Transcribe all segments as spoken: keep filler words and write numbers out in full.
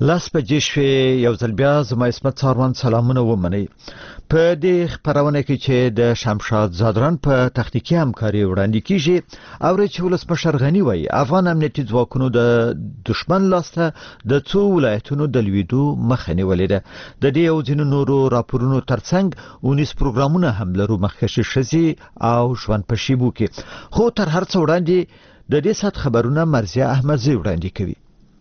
لاس بجې شوې یو ځل بیا زما عصمت څاروان سلامونه ومنئ. په دې خپرونه کې چې د شمشاد زادران په تخنیکي همکاري وړاندې کیږي او چې ولسمشر غني وایي افغان امنیتي ځواکونو د دشمن لاسته د څو ولایتونو د لویدو مخه نیولې ده. د دې او ځینو نورو راپورونو ترڅنګ اونیس پروګرامونه هم لرو مخکښې ښځې او ژوند په شیبو کې. خو تر هر څه وړاندې د دې سات خبرونه مرزیه احمدزی وړاندې کوي.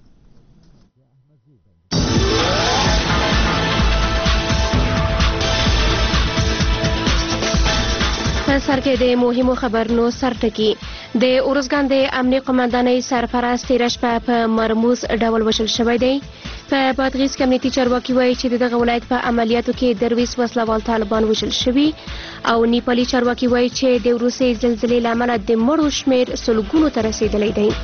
سر کې د مهمو خبرونو سرټکی د اورزګان د امنیه قومندانۍ سرپرست تېره شپه په مرموز ډول وژل شوی دی. په بادغیس کې امنیتي چارواکي وایي چې دغه ولایت په عملیاتو کې درویش وسلوال طالبان وژل شوي او نیپالي چارواکي وایي چې د وروستۍ زلزلې له امله د مړو شمېر سلګونو ته رسیدلی دی.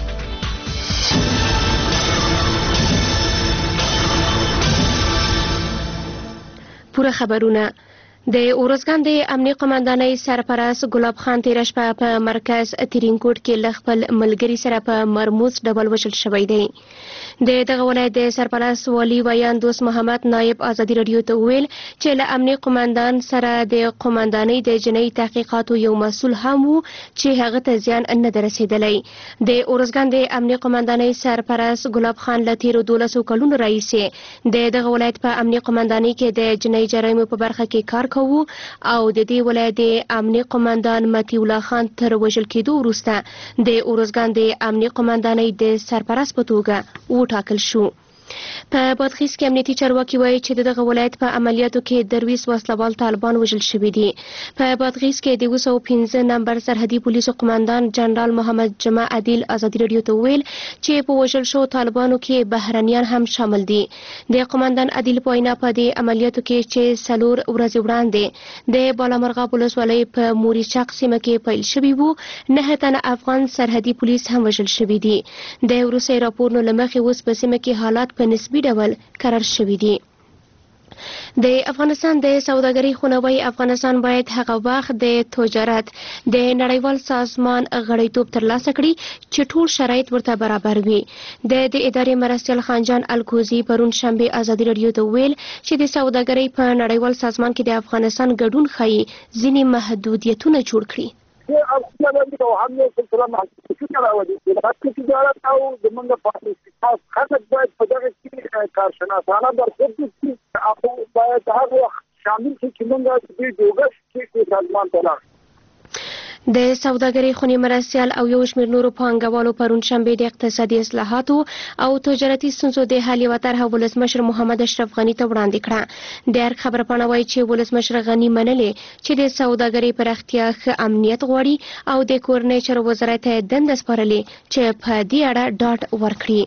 پوره خبرونه. د اورزګان د امنیه قومندانۍ سرپرست ګلاب خان تېره شپه په مرکز ترینکوټ کې له خپل ملګري سره په مرموز ډول وژل شوی دی. د دغه ولایت د سرپرست والي ویان دوست محمد نایب ازادي راډیو ته وویل چې له امنیه قومندان سره د قومندانۍ د جنایي تحقیقاتو یو مسؤل هم و چې هغه ته زیان نه ده رسېدلی. د اورزګان د امنیه قومندانۍ سرپرست ګلاب خان له تېرو دولسو کلونو راهیسې د دغه ولایت په امنیه قومندانۍ کې د جنایي جرایمو په برخه کې کار کوو او د دې ولایت د امنیه قومندان متی الله خان تر وژل کېدو وروسته د اورزګان د امنیه قومندانۍ د سرپرست په توګه وټاکل شو. په بادغیس کې امنیتي چارواکي وایي چې دغه ولایت په عملیاتو کې درویش وسلوال طالبان وژل شوي دي. په بادغیس کې د اوه سوه پنځه نمبر سرحدي پولیسو قومندان جنرال محمد جمع عادل ازادي راډیو ته وویل چې په وژل شوو طالبانو کې بهرنیان هم شامل دي. د قومندان عادل په وینا په دې عملیاتو کې چې څلور ورځې وړاندې د بالامرغاب ولسوالۍ په موریچاق سیمه کې پیل شوي وو، نهه تنه افغان سرحدي پولیس هم وژل شوي دي. د وروستي راپورونو له مخې اوس په سیمه کې حالات په نسبي ډول قرار شوي دي. د افغانستان د سوداګرۍ خونوي افغانستان باید هغه وخت د تجارت د نړیوال سازمان غړیتوب ترلاسه کړي چې ټول شرایط ورته برابر وي. د دې ادارې مرستیال خانجان الکوزي پرون شنبه ازادي راډیو ته ویل چې د سوداګرۍ په نړیوال سازمان کې د افغانستان ګډون ښیي ځینې محدودیتونه جوړ کړي. او هم یو سلسله محدودیتونه راوړي د تجارت او د منځ پاتې خلک باید په دغه کې کارشناسانه برخورد وکړي او باید هغه وخت شامل شي چې موږ د دې جوړښت کې سازمان ته لاړ. د سوداګرۍ خونې مرستیال او یو شمېر نورو پانګوالو پرون شنبه د اقتصادي اصلاحاتو او تجارتي ستونزو د حل یوه طرحه ولسمشر محمد اشرف غني ته وړاندې کړه. د ارګ خبرپاڼه وایي چې ولسمشر غني منلې چې د سوداګرۍ پراختیا ښه امنیت غواړي او د کورنۍ چارو وزارت ته دنده سپارلې چې په دې اړه ډاډ ورکړي.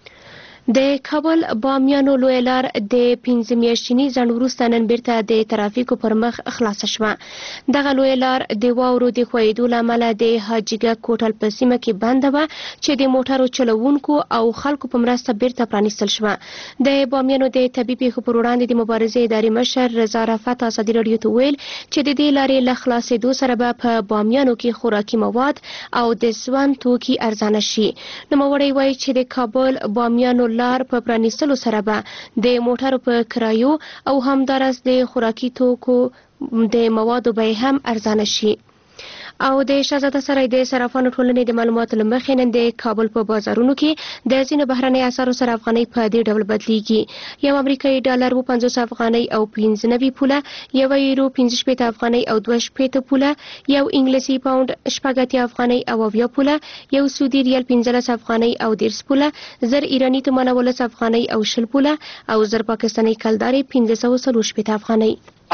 د کابل بامیانو لویه لار د پنځه میاشتني ځنډ وروسته نن بیرته د ترافیکو پر مخ خلاصه شوه. دغه لویه لار د واورو د ښویېدو له امله د حاجیګک کوټل په سیمه کې بنده وه چې د موټرو چلوونکو او خلکو په مرسته بیرته پرانیستل شوه. د بامیانو د طبي پیښو پر وړاندې د مبارزې ادارې مشر رضا رفعت ازادي راډیو ته ویل چې د دې لارې له خلاصېدو سره به په بامیانو کې خوراکي مواد او د ژوند توکي ارزانه شي. نوموړی وایي چې د کابل بامیانو لار په پرانیستلو سره به د موټرو په کرایو او همدارس د خوراکي توکو د موادو بیې هم ارزانه شي. او د شهزاده سرای د صرافانو ټولنې د معلوماتو له مخې نن د کابل په بازارونو کې د ځینو بهرنۍ اسعارو سره افغانۍ په دې ډول بدلیږي. یو امریکایي ډالر اوه پنځوس افغانۍ او پنځه نوي پوله، یو یورو پنځه شپېته افغانۍ او دوه شپېته پوله، یو انګلیسي پاونډ شپږ اتیا افغانۍ او اویا پوله، یو سعودي ریال پنځلس افغانۍ او دېرش پوله، زر ایراني تومان اوولس افغانۍ او شل پوله او زر پاکستاني کلدارې پنځه سوه څلور شپېته افغانۍ.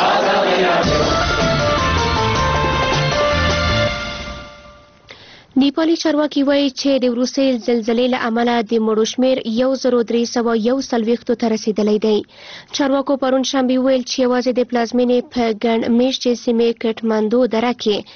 نیپالي چارواکي وایي چې د وروستۍ زلزلې له امله د مړو شمېر یو زر درې سوه یو څلوېښتو ته رسېدلی دی. چارواکو پرون شنبه ویل چې یوازې د پلازمینې په ګڼ مېشتې سیمې کټماندو دره کې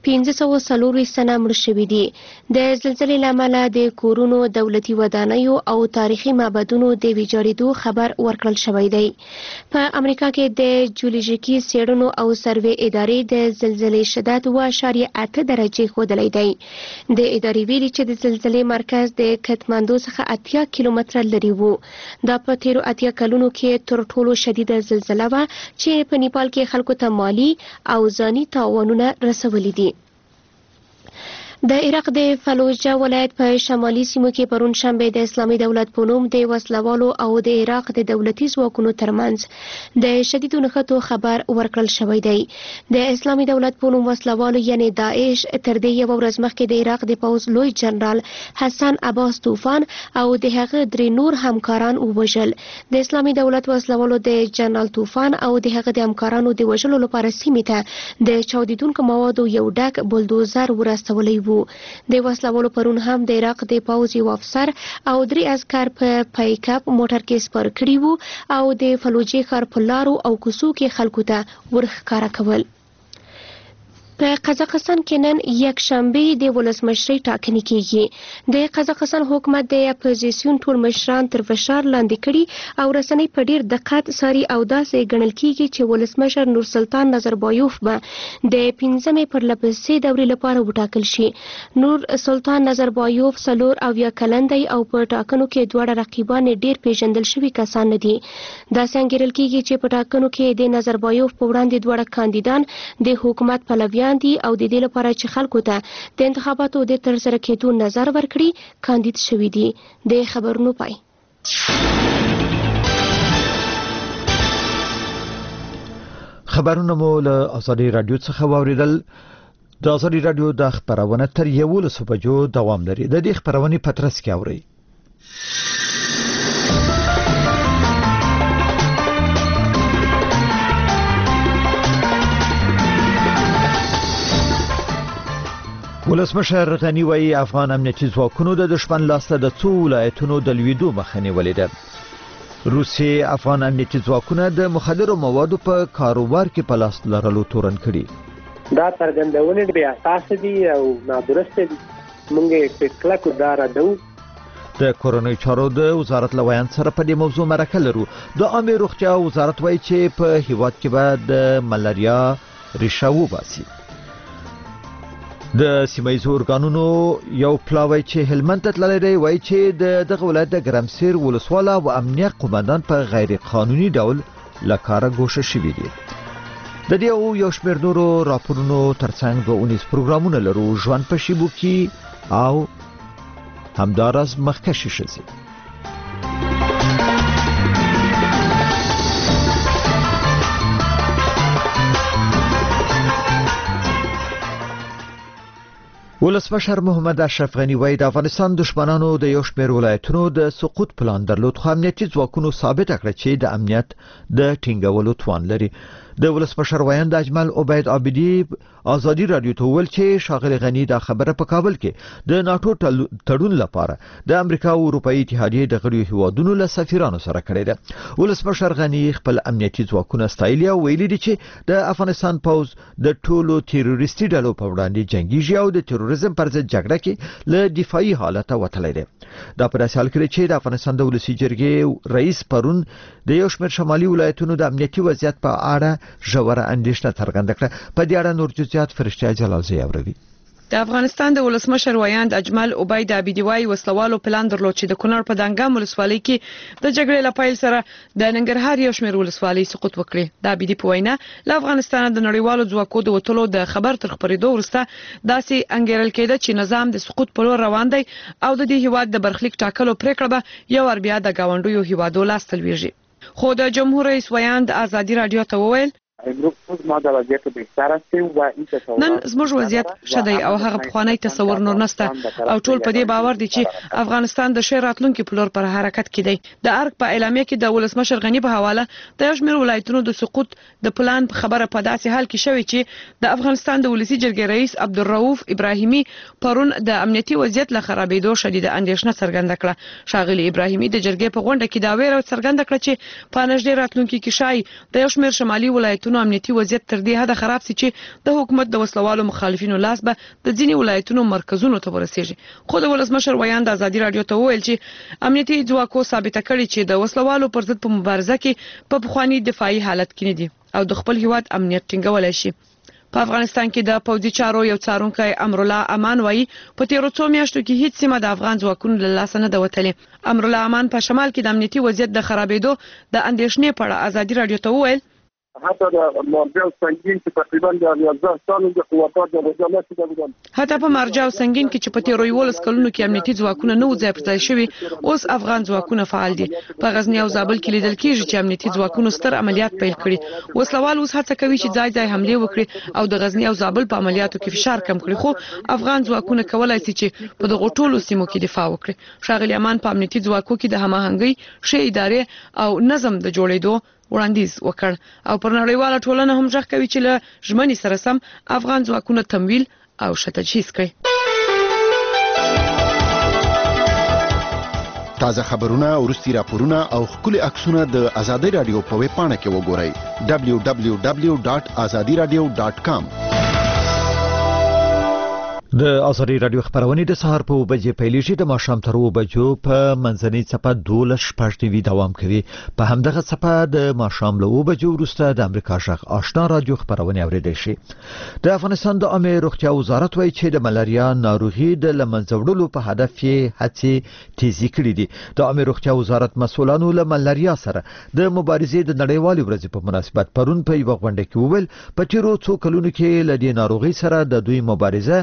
پنځه سوه څلور سنه مړ شوي دي. د زلزلې له امله د کورونو، دولتي ودانیو او تاریخي معبدونو د ویجاړېدو خبر ورکړل شوی دی. په امریکا کې د جیولوژیکي څېړنو او سروې ادارې د زلزلې شدت اوه اعشاریه اته درجې ښودلی دی. د ادارې ویلي چې د زلزلې مرکز د کتماندو څخه اتیا کیلومتره لرې و. دا په تیرو اتیا کلونو کې تر ټولو شدیده زلزله وه چې په نیپال کې خلکو ته مالي او ځاني تاوانونه رسولي دي. د عراق د فلوجه ولایت په شمالي سیمو کې پرون شنبه د اسلامي دولت په نوم د وسلوالو او د عراق د دولتي ځواکونو ترمنځ د شدیدو نښتو خبر ورکړل شوی دی. د اسلامي دولت په نوم وسلوالو یعنی داعش تر دې یوه ورځ مخکې د عراق د پوځ لوی جنرال حسن عباس طوفان او د هغه درې نور همکاران ووژل. د اسلامي دولت وسلوالو د جنرال طوفان او د هغه د همکارانو د وژلو لپاره سیمې ته د چاودیدونکو موادو یو ډک بلدوزر ورستولی و. د وسلوالو پرون هم د عراق د پوځ یو افسر او درې عسکر په پیک اپ موټر کې سپر کړي وو او د فلوجې ښار په لارو او کوڅو کې خلکو ته ورښکاره کول. په قزاقستان کې نن یک شنبه د ولسمشرۍ ټاکنې کیږي. د قزاقستان حکومت د اپوزیسیون ټول مشران تر فشار لاندې کړي او رسنۍ په ډیر دقت څاري او داسې ګڼل کیږي چې ولسمشر نورسلطان نظربایوف به د پنځمې پرلپسې دورې لپاره وټاکل شي. نور سلطان نظربایوف څلور اویا کلن دی او په ټاکنو کې دواړه رقیبان ډیر پیژندل شوي کسان نه دي. داسې انګیرل کیږي چې په ټاکنو کې د نظربایوف په وړاندې دواړه کاندیدان د حکومت پلویان دي او د دې لپاره چې خلکو ته د انتخاباتو د ترسره کېدو نظر ورکړي کاندید شوي دي. د خبرونو پای. خبرونه مو له ازادي رادیو څخه واوریدل. د ازادي رادیو د خبرونه تر یولسو بجو دوام لري. د دې خبرونې په ترڅ کې اورئ. ولسمشر غنی وایي افغان امنیتي ځواکونو د دشمن لاسته د څو ولایتونو د لویدو مخه نیولې ده. روسي افغان امنیتي ځواکونه د مخدرو موادو په کاروبار کې په لاس لرلو تورن کړي. دا څرګندونې بې اساسه دي او نادرسته دي. موږ یې کلکو دا ردو. د کورونی چارو د وزارت لویان سره په دې موضوع مرکه لرو. د عامه روغتیا وزارت وایي چې په هیواد کې به د ملاریا ریشه وباسي. د سیمایي اورګانونو یو پلاوی چې هلمند ته تللی دی وایي چې د دغه ولایت د ګرمسیر ولسواله او امنیه قومندان په غیر قانوني ډول له کاره ګوښه شوي دي. د دې او یو شمېر نورو راپورونو ترڅنګ دوه اونیز پروګرامونه لرو. ژوند په شیبو کې او همداراز مخکشي شي. ولسمشر محمد اشرف غنی وایي د افغانستان دشمنانو د یو شمېر ولایتونو د سقوط پلان درلود خو امنیتي ځواکونو ثابت کړ چې د امنیت د ټینګولو توان لري. د ولسمشر ویاند اجمل عبید عابدی ازادي رادیو ته ویل چې شاغلی غنی دا خبره په کابل کې د ناتو تړون لپاره د امریکا او اروپאי اتحادیې د غړو هیوادونو له سفیرانو سره کړی دی. ولسمشر غنی خپل امنیتي ځواکونه ستایلي او ویلي دي چې د افغانستان پوز د ټولو تیروریستي ډلو په وړاندې جنگیږي او د تروریزم پر ضد جګړه کې له دفاعي حالت وتلی دی. دا په داسې حال کې چې د افغانستان د ولسي جرګې رئیس پرون د یو شمېر شمالي ولایتونو د امنیتي وضعیت په اړه ژوره اندېښنه څرګنده کړه. په دې اړه نور جزئیات فرشته جلالزی اوروي. د افغانستان د ولسمشر ویاند اجمل عبید عابدی وایي وسلوالو پلان درلود چې د کونړ په دانګام ولسوالۍ کې د جګړې له پیل سره د ننګرهار یو شمېر ولسوالۍ سقوط وکړي. د عابدی په وینا له افغانستان د نړیوالو ځواکو د وټولو د خبر تر خبرېدو وروسته داسې انګیرل کېده چې نظام د سقوط په لور روان دی او د دې هیواد د برخلیک ټاکلو پریکړه به یو ور بیا د گاونډیو هیوادو لاس ته لویږي. خو د جمهور رئیس ویاند ازادي رادیو ته وویل نن زموږ وضعیت شدی او هغه پخوانی تصور نور نشته او ټول په دې باور دي چې افغانستان د شیر راتلونکو په لور پر حرکت کې دی. د ارګ په اعلامیه کې د ولسمشر غنی په حواله د یو شمېر ولایتونو د سقوط د پلان په خبره په داسې حال کې شوی چې د افغانستان د ولسی جرګې رئیس عبدالرؤف ابراهیمي پرون د امنیتي وضعیت له خرابېدو شدید اندېښنه څرګنده کړه. شاغلی ابراهیمي د جرګې په غونډه کې دا ویره څرګنده کړه چې په نږدې راتلونکو کې شای د یو شمېر شمالي ولایتونو ولایتونو امنیتي وضعیت تر دې حد خراب سي چې د حکومت د وسلوالو مخالفینو لاس به د ځینې ولایتونو مرکزونو ته ورسیږي. خو د ولسمشر ویاند ازادي رادیو ته وویل چې امنیتي ځواکو ثابته کړې چې د وسلوالو پر ضد په مبارزه کې په پخواني دفاعي حالت کې نه دي او د خپل هیواد امنیت ټینګولای شي. په افغانستان کې د پوځي چارو یو څارونکی امرالله امان وایي په تیرو څو میاشتو کې هیڅ سیمه د افغان ځواکونو له لاسه نه ده وتلې. امرالله امان په شمال کې د امنیتي وضعیت د خرابېدو د اندېښنې په اړه ازادي رادیو ته وویل حتی د مرجع سنگین چې تقریبا د یازده سالو د قوتات د وجالات د بودن حتی په مرجع سنگین کې چې په تیرو یولس کلونو کې امنیتي ځواکونه نه ځای پر ځای شوي اوس افغان ځواکونه فعال دي. په غزنی او زابل کې لیدل کېږي چې امنیتي ځواکونو ستر عملیات پیل کړي. وسلوال اوس هڅه کوي چې ځای ځای حمله وکړي او د غزنی او زابل په عملیاتو کې فشار کم کړي خو افغان ځواکونه کولای شي چې په دغه ټولو سیمو کې دفاع وکړي. ښاغلي امان په امنیتي ځواکو کې د هماهنګۍ ښه ادارې او نظم د جوړېدو وړاندیز وکړ او پر نړیواله ټولنه هم ځخ کوي چې له ژمنې سره سم افغان ځواکونه تمویل او شتجهیز کړي. تازه خبرونه، ورستي راپورونه او خولي عکسونه د آزادۍ رادیو په ویب پاڼه کې وګورئ دبلیو دبلیو دبلیو ډاټ ازادي رادیو ډاټ کام. د ازادي رادیو خبرونه د سهار په بجې پیلېږي د ماښام تر اوه بجو په منځنۍ څپه دولس شپږ ټي وي دوام کوي. په همدغه څپه د ماښام له اوه بجو وروسته د امریکا غږ آشنا رادیو خبرونه اوریدل شي. د افغانستان د عامه روغتیا وزارت وایي چې د ملاریا ناروغي د لمنځه وړلو په هدف یې هڅې تیزی کړې دي. د عامه روغتیا وزارت مسؤلانو له ملاریا سره د مبارزې د نړیوالې ورځې په مناسبت پرون په یو غونډه کې وویل په تیرو څو کلونو کې له دې ناروغي سره د دوی مبارزه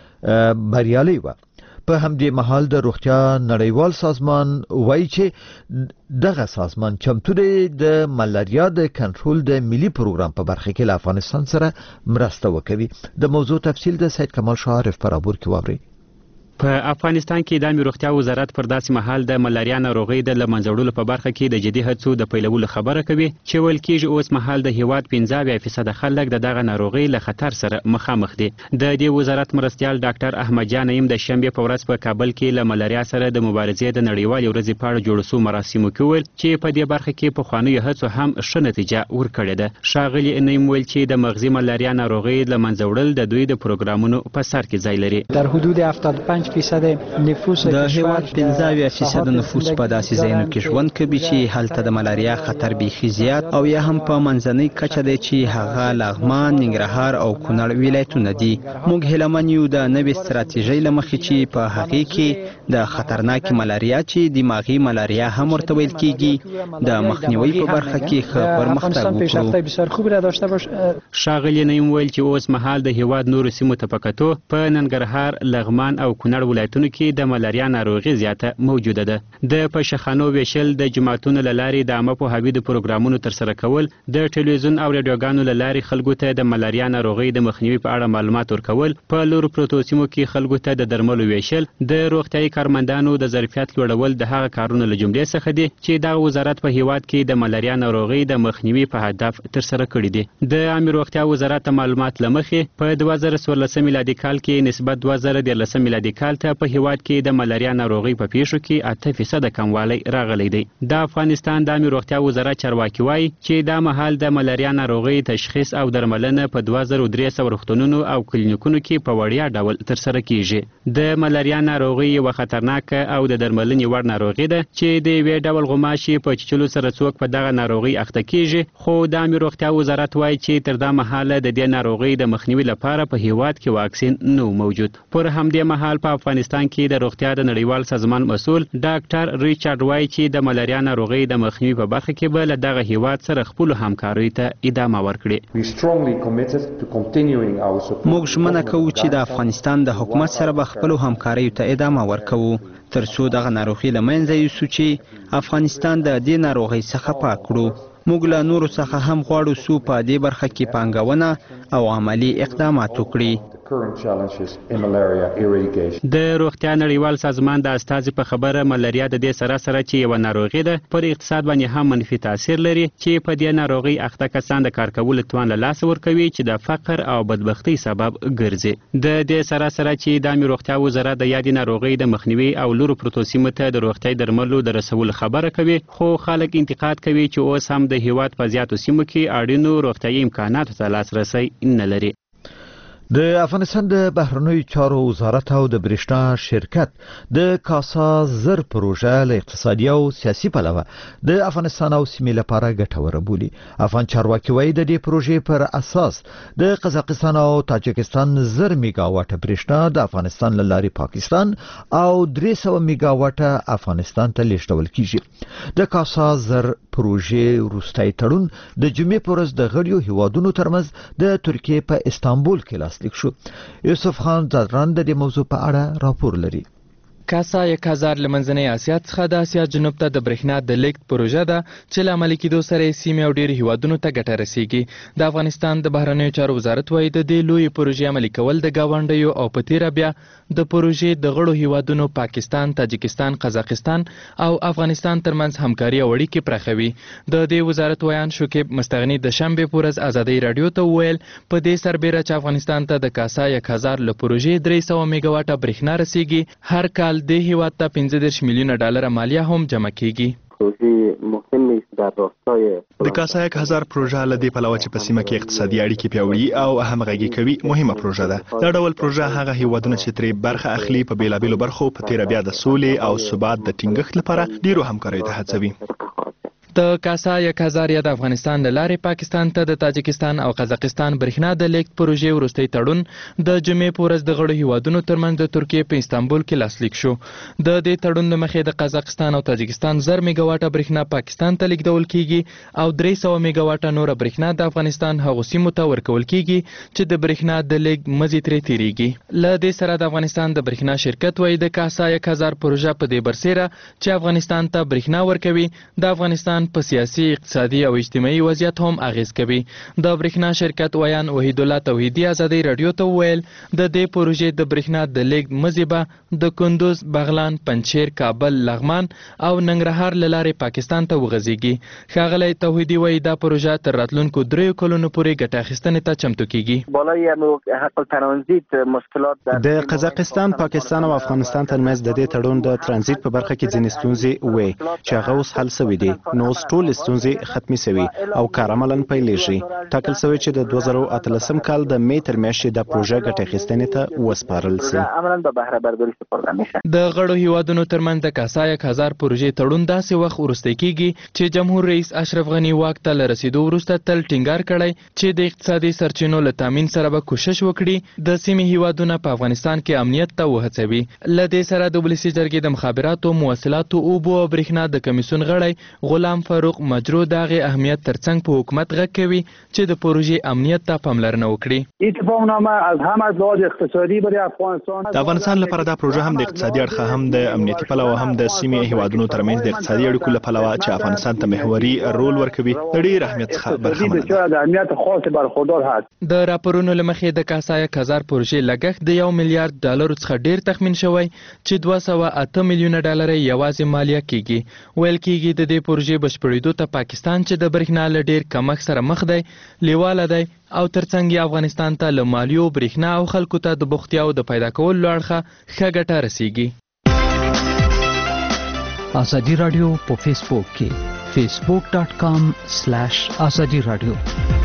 بریالي و. په همدې مهال د روغتیا نړیوال سازمان وایي چې دغه سازمان چمتو دی د ملاریا د کنټرول د ملي پروګرام په برخه کې له افغانستان سره مرسته وکوي. د موضوع تفصیل د سید کمال شاعرف پر ابور کې واوري. په افغانستان کې د عامه روغتیا وزارت پر داسې مهال د ملاریا ناروغي د لمنځه وړلو په برخه کې د جدي هڅو د پیلولو خبره کوي چې ویل کېږي اوس مهال د هیواد پنځه اویا فیصد خلک د دغه ناروغي له خطر سره مخامخ دي. د دې وزارت مرستیال ډاکټر احمد جان نعیم د شنبه په ورځ په کابل کې له ملاریا سره د مبارزې د نړیوالې ورځې په اړه جوړ شو مراسمو کې ویل چې په دې برخه کې په خوانیو هڅو هم ښه نتیجه ورکړې ده. ښاغلي نعیم ویل چې د مغزي ملاریا ناروغي لمنځه وړل د دوی د پروګرامونو په سر کې ځای لري. در حدود هفتاد و پنج درصد د هیواد پنځه اویا فیصد نفوس په داسې ځایونو کې ژوند کوي چې هلته د ملاریا خطر بیخي زیات او یا هم په منځنۍ کچه دی چې هغه لغمان، ننګرهار او کونړ ولایتونه دي. موږ هیلهمن یو د نوې ستراتیژۍ له مخې چې په هغې کې د خطرناکې ملاریا چې دماغي ملاریا هم ورته ویل کېږي د مخنیوي په برخه کې ښه پرمختګ وکړو. ښاغلي نعیم ویل چې اوس مهال د هیواد نورو سیمو ته په کتو په ننګرهار، لغمان او کونړ ولایتونو کې د ملاریا ناروغي زیاته موجوده ده. د پښخانو ویشل، د جماعتونو له لارې د عامه پوهاوي د پروګرامونو ترسره کول، د ټلویزیون او رادیوګانو له لارې خلکو ته د ملاریا ناروغي د مخنیوي په اړه معلومات ورکول، په لورو پروتو سیمو کې خلکو ته د درملو ویشل، د روغتیايي کارمندانو د ظرفیت لوړول د هغه کارونو له جملې څخه دي چې د وزارت په هیواد کې د ملاریا ناروغي د مخنیوي په هدف ترسره کړي دي. د عامه روغتیا وزارت معلومات لمخې په دوه زره څوارلس میلادي کال کې نسبت دوه زره دیارلس میلادي کال ته په هیواد کې د ملاریا ناروغي په پیښو کې اته فیصد کموالی راغلی دی. د افغانستان د عامه روغتیا وزارت چارواکي وایي چې دا مهال د ملاریا ناروغي تشخیص او درملنه په دوه زره درې سوه روغتونونو او کلینیکونو کې په وړیا ډول ترسره کیږي. د ملاریا ناروغي یو خطرناکه او د درملنې وړ ناروغي ده چې د یوې ډول غوماشي په چیچلو سره څوک په دغه ناروغي اخته کیږي. خو د عامه روغتیا وزارت وایي چې تر دا مهاله د دې ناروغي د مخنیوي لپاره په هیواد کې واکسین نه موجود. پر همدې مهال په افغانستان کې د روغتیا د نړیوال سازمان مسؤل ډاکټر ریچارډ وایي چې د ملاریا ناروغي د مخنیوي په برخه کې به له دغه هیواد سره خپل همکارۍ ته ادامه ورکړي. موږ ژمنه کوو چې د افغانستان د حکومت سره به خپل همکاریو ته ادامه ورکوو ترڅو دغه ناروغي له منځه یوسو چې افغانستان د دې ناروغۍ څخه پاک کړو. موږ له نورو څخه هم غواړو څو په دې برخه کې پانګونه او عملی اقدامات وکړي. د روغتیا نړیوال سازمان د استازي په خبره ملاریا د دې سره سره چې یو ناروغي ده پر اقتصاد باندې هم منفي تاثیر لري چې په دې ناروغي اخته کسان د کار کولو توان له لاسه ورکوي چې د فقر او بدبختی سبب ګرځي. د دې سره سره چې د عامه روغتیا وزارت د یادې ناروغي د مخنیوي او لورو پروتو سیمو ته د روغتیايي درملو د رسولو خبره کوي، خو خلک انتقاد کوي چې اوس هم د هیواد په زیاتو سیمو کې اړینو روغتیايي امکاناتو ته لاسرسی نه لري. د افغانستان د بهرنیو چارو وزارت او د برېښنا شرکت د کاسا زر پروژه له اقتصادي او سیاسي پلوه د افغانستان او سیمې لپاره ګټوره بولي. افغان چارواکي وایي د دې پروژې پر اساس د قزاقستان او تاجکستان زر میگاواټه برېښنا د افغانستان له لارې پاکستان او درې سوه میگاواټه افغانستان ته لیږدول کیږي. د کاسا زر پروژې وروستی تړون د جمعې په ورځ د غړیو هیوادونو ترمنځ د ترکیې په استانبول کې لاسلیک شو. یوسف خان زادران د دې موضوع په اړه راپور لري. کاسا یک هزار لمنځنۍ اسیا څخه د اسیا جنوب ته د برېښنا د لیږد پروژه ده چې له عملي کېدو سره یې سیمې او ډېرو هیوادونو ته ګټه رسیږي. د افغانستان د بهرنیو چارو وزارت وایي د دې لویې پروژې عملي کول د ګاونډیو او په تېره بیا د پروژې د غړو هیوادونو پاکستان، تاجکستان، قزاقستان او افغانستان ترمنځ همکاري او اړیکې پراخوي. د دې وزارت ویان شکیب مستغني د شنبې په ورځ ازادۍ راډیو ته وویل په دې سربیره چې افغانستان ته د کاسا یک هزار له پروژې درې سوه میگاواټه برېښنا رسیږي، هر کال د هیواد ته پنځه دېرش میلیونه ډالره مالیه هم جمع کیږي. د کاسا یک هزار پروژه له دې پلوه چې په سیمه کې اقتصادي اړیکې پیاوړي او همغږي کوي مهمه پروژه ده. دا ډول پروژه هغه هیوادونه چې ترې برخه اخلي په بیلابیلو برخو په تیره بیا د سولې او ثبات د ټینګښت لپاره ډیرو همکاریو ته هڅوي. د کاسا یک هزار یا د افغانستان له لارې پاکستان ته د تاجکستان او قزاقستان برېښنا د لیږد پروژې وروستی تړون د جمعې په ورځ د غړو هیوادونو ترمنځ د ترکیې په استانبول کې لاسلیک شو. د دې تړون له مخې د قزاقستان او تاجکستان زر میگاواټه برېښنا پاکستان ته لیږدول کیږي او درې سوه میگاواټه نوره برېښنا د افغانستان هغو سیمو ته ورکول کیږي چې د برېښنا د لیږد مزي ترې تیریږي. له دې سره د افغانستان د برېښنا شرکت وایي د کاسا یک هزار پروژه په دې برسیره چې افغانستان ته برېښنا ورکوي د افغانستان په سیاسي، اقتصادي او اجتماعي وضعیت هم اغیز کوي. د برېښنا شرکت ویان وحید الله توحیدي ازادۍ راډیو ته وویل د دې پروژې د برېښنا د لیږد مزي به د کندوز، بغلان، پنجشیر، کابل، لغمان او ننګرهار له لارې پاکستان ته وغځیږي. ښاغلی توحیدي وایي دا پروژه تر راتلونکو دریو کلونو پورې ګټه اخیستنې ته چمتو کیږي. د قزاقستان، پاکستان او افغانستان ترمنځ د دې تړون د ترانزیت په برخه کې ځینې ستونزې وې چې هغه اوس حل شوي دي. نو اوس ټول ستونزې ختمي شوي او کارعملاً پیلېږي. ټاکل شوی چې د دوه زره اتلسم کال د می تر میاشتې د پروژه ګټه اخیستنې ته وسپارل شي. د غړو هیوادونو ترمنځ د کاسا یک هزار پروژې تړون داسې وخت وروستی کیږي چې جمهور رئیس اشرف غني واک ته له رسیدو وروسته تل ټینګار کړی چې د اقتصادي سرچینو له تامین سره به کوشش وکړي د سیمې هیوادونه په افغانستان کې امنیت ته وهڅوي. له دې سره د ولسي جرګې د مخابراتو، مواصلاتو، اوبو او برېښنا د کمیسیون غړی غلام فاروق مجرو دغه اهمیت ترڅنګ په حکومت غږ کوي چې د پروژې امنیت ته پاملرنه وکړي. اتفاقنامه از هم از لحاظ اقتصادی برای افغانستان د افغانستان لپاره دا پروژه هم د اقتصادي اړخه هم د امنیتي پلوه هم د سیمې هیوادونو ترمنځ د اقتصادي اړیکو له پلوه چې افغانستان ته محوري رول ورکوي د ډېر اهمیت څخه برخمنه ده. د اهمیت خاص برخوردار هست. د راپورونو له مخې د کاسا یک هزار پروژې لګښت د یو میلیارډ ډالرو څخه ډېر تخمین شوی چې دوه سوه اته میلیونه ډالر یوازې مالیه کیږي. ویل کیږي د دې پروژې بشپړېدو ته پاکستان چې د برېښنا له ډېر کمښت سره مخ دی لیواله دی او ترڅنګ یې افغانستان ته له مالیو، برېښنا او خلکو ته د بوختیاو د پیدا کولو اړخه ښه ګټه رسیږي. ازادي راډیو په فیسبوک کې فیسبوک ډاټ کام سلیش ازادي راډیو.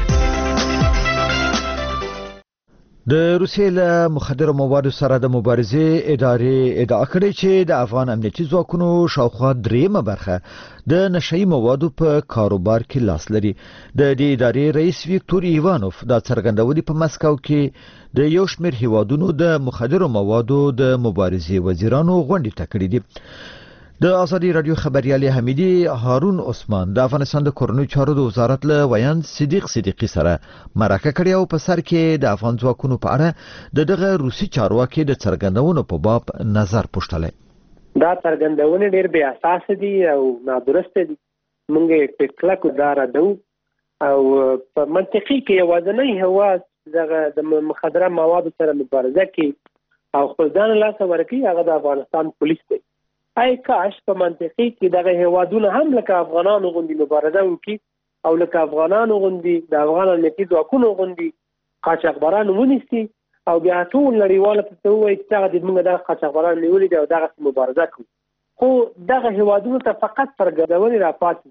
د روسیې له مخدره موادو سره د مبارزې ادارې ادعا کړې چې د افغان امنیتي ځواکونو شاوخوا دریمه برخه د نشئی موادو په کاروبار کې لاس لري. د دې ادارې رئیس ویکتور ایوانوف دا څرګندولي په مسکو کې د یو شمېر هیوادونو د مخدره موادو د مبارزې وزیرانو غونډې ته کړې دي. د ازادي راډیو خبريالي حمیدي هارون عثمان د افغانستان د کورنیو چارو د وزارت له ویان صدیق صدیقي سره مرکه کړې او په سر کې د افغان ځواکونو په اړه د دغه روسي چارواکي د څرګندونو په باب نظر پوښتلی. دا څرګندونه ډېر بې اساس دي او نادرسته دي. موږ په کلکو دا راډو او په منطقي کې یوازینی هواز دغه د مخدره موادو سره مبارزه کوي او خپل ځان لاسه ورکوي هغه د افغانستان پولیس دی. ای کاش په منطقي کې دغه هیوادونه هم لکه افغانانو غوندي مبارزه وکړي او لکه افغانانو غوندي د افغان امنیتي ځواکونو غوندي قاچاقبران ونیسي او بیا ټول نړیواله ته ووایي چې هغه د موږ دغه قاچاقبران نیولي دي او دغسې مبارزه کوو. خو دغه هیوادونو ته فقط څرګندونې راپاتې دي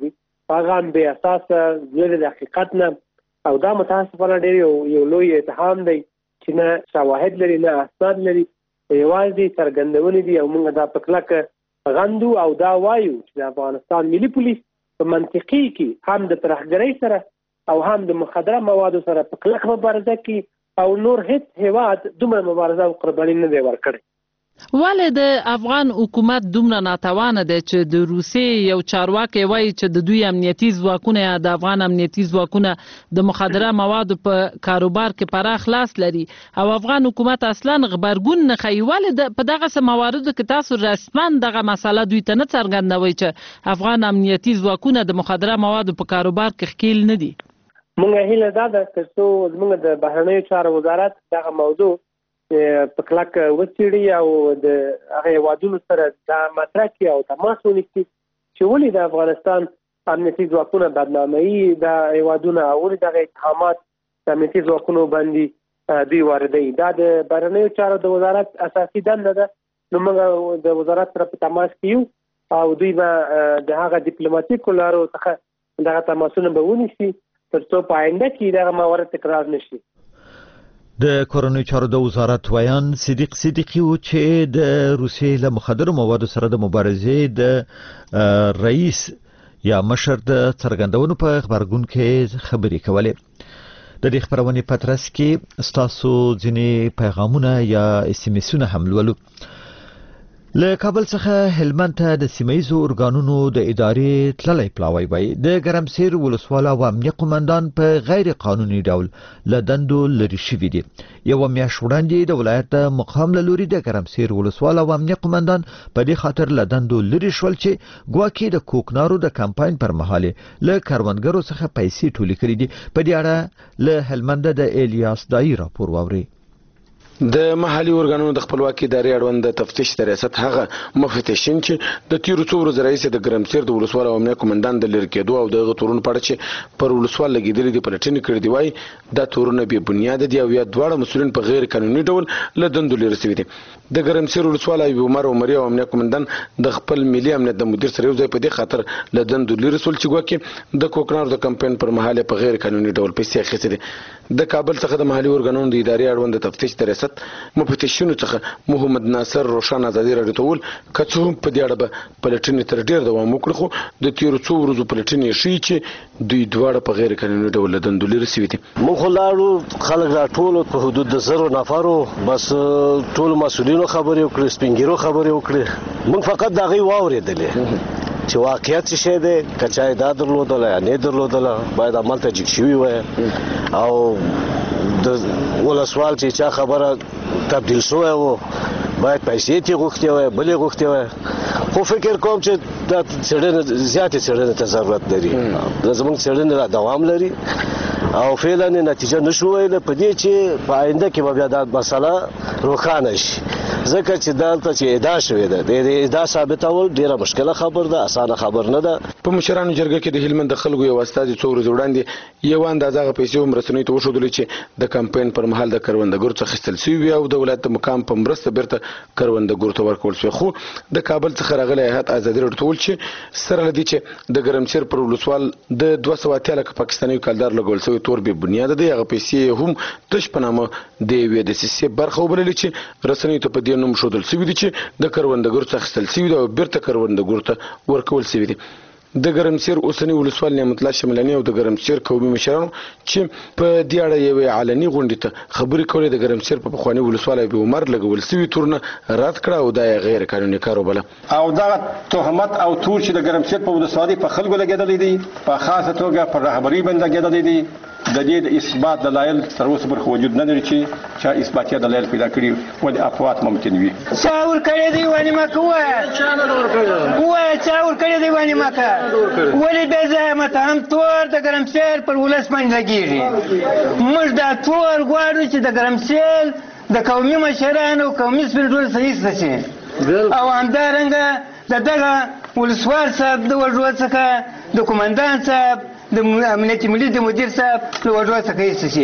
هغه هم بې اساسه لرې د حقیقت نه، او دا متاسفانه ډېر یو یو لوی اتهام دی چې نه شواهد لري نه اسناد لري، یوازې څرګندونې دي او موږ دا په کلکه غندو او دا وایو چې د افغانستان ملي پولیس په منطقي کې هم د ترهګرۍ سره او هم د مخدره موادو سره په کلکه مبارزه کې او نور هیڅ هیواد دومره مبارزه او قرباني نه دی ورکړی. ولې د افغان حکومت دومره ناتوانه دی چې د روسیې یو چارواکی وایي چې د دوی امنیتي ځواکونه یا د افغان امنیتي ځواکونه د مخدره موادو په کاروبار کې پراخ لاس لري او افغان حکومت اصلا غبرګون نه ښیي؟ ولې په دغسې مواردو کې تاسو رسما دغه مسله دوی ته نه څرګندوئ چې افغان امنیتي ځواکونه د مخدره موادو په کاروبار کې ښکیل نه دي؟ موږ هیله دا ده تر څو زموږ د بهرنیو چارو وزارت دغه موضوع په کلکه وڅېړي او د هغه هېوادونو سره دا مطرح کړي او تماس ونیسي چې ولې د افغانستان امنیتي ځواکونه بدناموي، دا هېوادونه ولې دغه اتهامات د امنیتي ځواکونو باندې دوی واردوي. دا د بهرنیو چارو د وزارت اساسي دنده ده، نو موږ د وزارت سره په تماس کې یو او دوی به د هغه ډیپلوماتیکو لارو څخه دغه تماسونه به ونیسي تر څو په آینده کې دغه موارد تکرار نشي. د کورنۍ چارو د وزارت ویان صدیق صدیقي و چې د روسیې له مخدرو موادو سره د مبارزې د رئیس یا مشر د څرګندونو په خبرګون کې خبرې کولې. د دې خبرونې په ترڅ کې ستاسو ځینې پیغامونه یا اس ام اسونه هم لولو. له کابل څخه هلمند ته د سیمایي ارګانونو د ادارې تللی پلاوی وای د ګرمسیر ولسواله او امنیه قومندان په غیر قانوني ډول له دندو لرې شوي دي. یو میاشت وړاندې د ولایت د مقام له لوري د ګرمسیر ولسواله او امنیه قومندان په دې خاطر له دندو لرې شول چې ګواکې د کوکنارو د کمپاین پر مهال له کروندګرو څخه پیسې ټولې کړې دي. په دې اړه له هلمند د الیاس دای راپور واوري. د محلي ارګانونو د خپلواکي ادارې اړوند د تفتیش د ریاست هغه مفتشین چې د تیرو څو ورځې رئیس د ګرمسیر د ولسوال او امنیه قومندان د لری کېدو او دغه تورونه پړه چې پر ولسوال لګیدلې دي پلټنې کړې دی وای دا تورونه به بنیاد دي او یا دواړه مسؤلین په غیر قانوني ډول له دندو لري رسوي دي. د ګرمسیر ولسوال ایوب عمر عمري او امنیه قومندان د خپل ملي امنیت د مدیر سره یو ځای په دې خاطر له دندو لري رسول چې ګواکې د کوکنار د کمپاین پر مهال په غیر قانوني ډول پیسې اخیستې دي. د کابل څخه د محلي ارګانونو د ادارې اړوند د تفتیش د ریاست مفتشینو څخه محمد ناصر روشن ازادي راډیو ته ول کڅو په دې اړه به پلټنې تر ډیر دوام وکړي، خو د تیرو څو ورځو پلټنې شي چې دوی دواړه په غیر قانوني ډول دندو لري رسوي دي. مونږ خلاړو خلک را ټول په حدود د زرو نفرو بس ټول مسؤلینو خبرې وکړي، سپینګیرو خبرې وکړي. مونږ فقط دا غي واورېدلې چې واقعیت څه شی دی، کچای دا درلودله یا نه درلودله باید عمل ته جګ شوي وای او د ولسوال چې چا خبره تبدیل شوی و باید پیسې تی غوښتي وای بلې غوښتي وای. خو فکر کوم چې دا څېړنه زیاتې څېړنې ته ضرورت لري، زموږ څېړنې را دوام لري او فعلا نتیجه نشو ویل په دې چې په آینده کې به بیا دا مسله روښانه شي، ځکه چې دلته چې ادعا شوې ده د ادعا ثابتول ډیره مشکله خبر ده، اسانه خبر نه ده. په مشرانو جرګه کې د هلمند د خلکو یو استاد څو ورځې وړاندې یو اندازه غ پیسې هم رسنۍ ته وښودل چې د کمپاین پر مهال د کروندګرو څخه اخیستل شوي او د ولایت مقام په مرسته بیرته کروندګرو ته ورکول شوی. خو د کابل څخه راغلی هیئت ازادي راډیو ته وویل چې سره له دې چې د ګرمسیر پر ولسوال د دوه سوه اتیا لکه پاکستاني کلدار لګول شوی تور بې بنیاده دی، هغه پیسې هم تش په نامه د یوې دسیسې برخه وبللې چې رسنیو ته په دې نوم ښودل شوي دي چې د کروندګرو څخه اخیستل شوي دي او بیرته کروندګرو ته ورکول شوي دي. د ګرمسیر اوسنی ولسوال نعمت الله شملاني او د ګرمسیر قومي مشرانو چې په دې اړه یوې علني غونډې ته خبرې کولې د ګرمسیر په پخواني ولسوال ایوب عمر لګول شوي تورونه رد کړه او دا غیر قانوني کار وبله. او دا تهمت او تور چې د ګرمسیر په ولسوالۍ په خلکو لګېدلې دي په خاصه توګه پر رهبري باندې لګېدلې دي، د دې د اثبات دلایل تر اوسه پر وجود نه لري چې چا اثباتي دلایل پیدا کړي ولې افوات ممکن وي. څاور کړی دی ونی مکه وای وای څاور کړی دی ونی مکه ولې به زحمت هم تور د ګرمسیر پر ولس باندې لګیږي. موږ دا تور غواړو چې د ګرمسیر د قومي مشرانو قومي سپین صحیح شي او همدارنګه د دغه ولسوال صاحب د وژو څخه د کومندان صاحب د امنیت ملي د مدیر صاحب له وژو څخه ایست شي.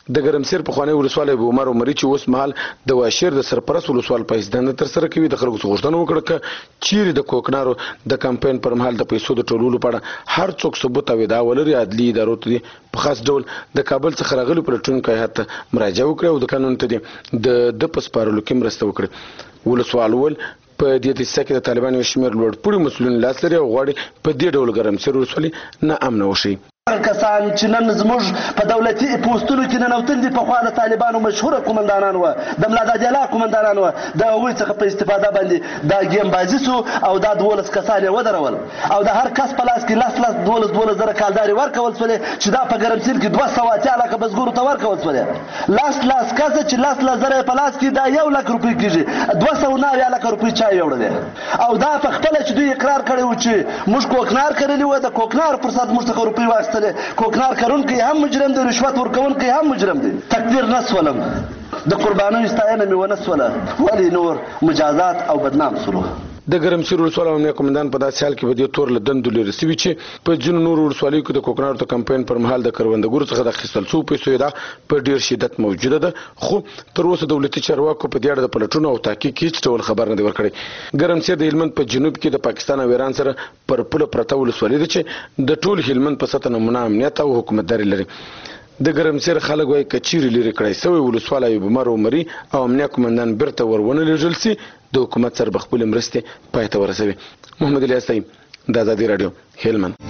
د ګرمسیر په خوانی ولسوالۍ عمر عمري چې اوس مهال د واشیر د سرپرست ولسوال په حیث تر سره کوي د خلکو غوښتنه وکړه چې چیرې د کوکنارو د کمپاین پر مهال د پیسو د ټولولو په اړه هر څوک ثبوت او ادعا ولري عدلي ادارو ته په خاص ډول د کابل څخه راغلي پلټونکو هیات ته مراجعه وکړه او د قانون ته د د پسپارلو کې مرسته وکړه. ولسوال ول په دې تیسه کې د طالبانو شمیر لوړ پوړي مسؤلین لاس لري او غواړي په دې ډول ګرمسیر ولسوالۍ نه امن وشي. کسان چې نن زموږ په دولتي پوسټونو کې ننوتل دي پخوا د طالبانو مشهوره قومندانان وو د ملا دادیالا قومندانان وو د هغوی څخه په استفاده باندې دا ګیم بازي سو او دا دولس کسان یې ودرول او د هر کس په لاس کې لاس لاس دولس دولس زره کالداري ورکول سولې چې دا په ګرمسیر کې دوه سوه اتیا لکه بزګرو ته ورکول سولې لاس لاس کسه چې لاس لاس زره په لاس کې دا یو لک روپۍ کېږي دوه سوه نه اویا لکه روپۍ چا یوړلې او دا په خپله چې دوی اقرار کړی و چې موږ کوکنار کرلي وو د کوکنار پر سر موږ څخه روپۍ واخیستلې کوکنار کرونکي هم مجرم دي رشوت ورکونکي هم مجرم دي تقدیر نسولم د قربانیو ستاینه مې ونه سوله ولې نور مجازات او بدنام سلو. د ګرمسیر ولسوالۍ امنیه قومندان په داسې حال کې په دې تور له دندو لري سوي چې په ځینو نورو ولسوالیو کې د کوکنارو ته کمپاین پر مهال د کروندګرو څخه د اخیستل شوو پیسو دا په ډیر شدت موجوده ده خو تر اوسه دولتي چارواکو په دې اړه د پلټونو او تحقیق هیڅ ډول خبر نه دی ورکړی. ګرمسیر د هلمند په جنوب کې د پاکستان او ایران سره پر پوله پرته ولسوالۍ ده چې د ټول هلمند په سطح نمونه امنیت او حکومتداري لري. د ګرمسیر خلک وايي کچيري لري کړی سوی ولسوال ایوب عمر عمري او امنیه قومندان بیرته ورونه لېږل سي د حکومت سره بخپل مرستې پای ته ورسوي. محمد علي اسایم د آزادي رادیو هلمند.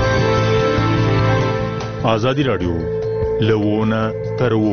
آزادي رادیو لوونه ترو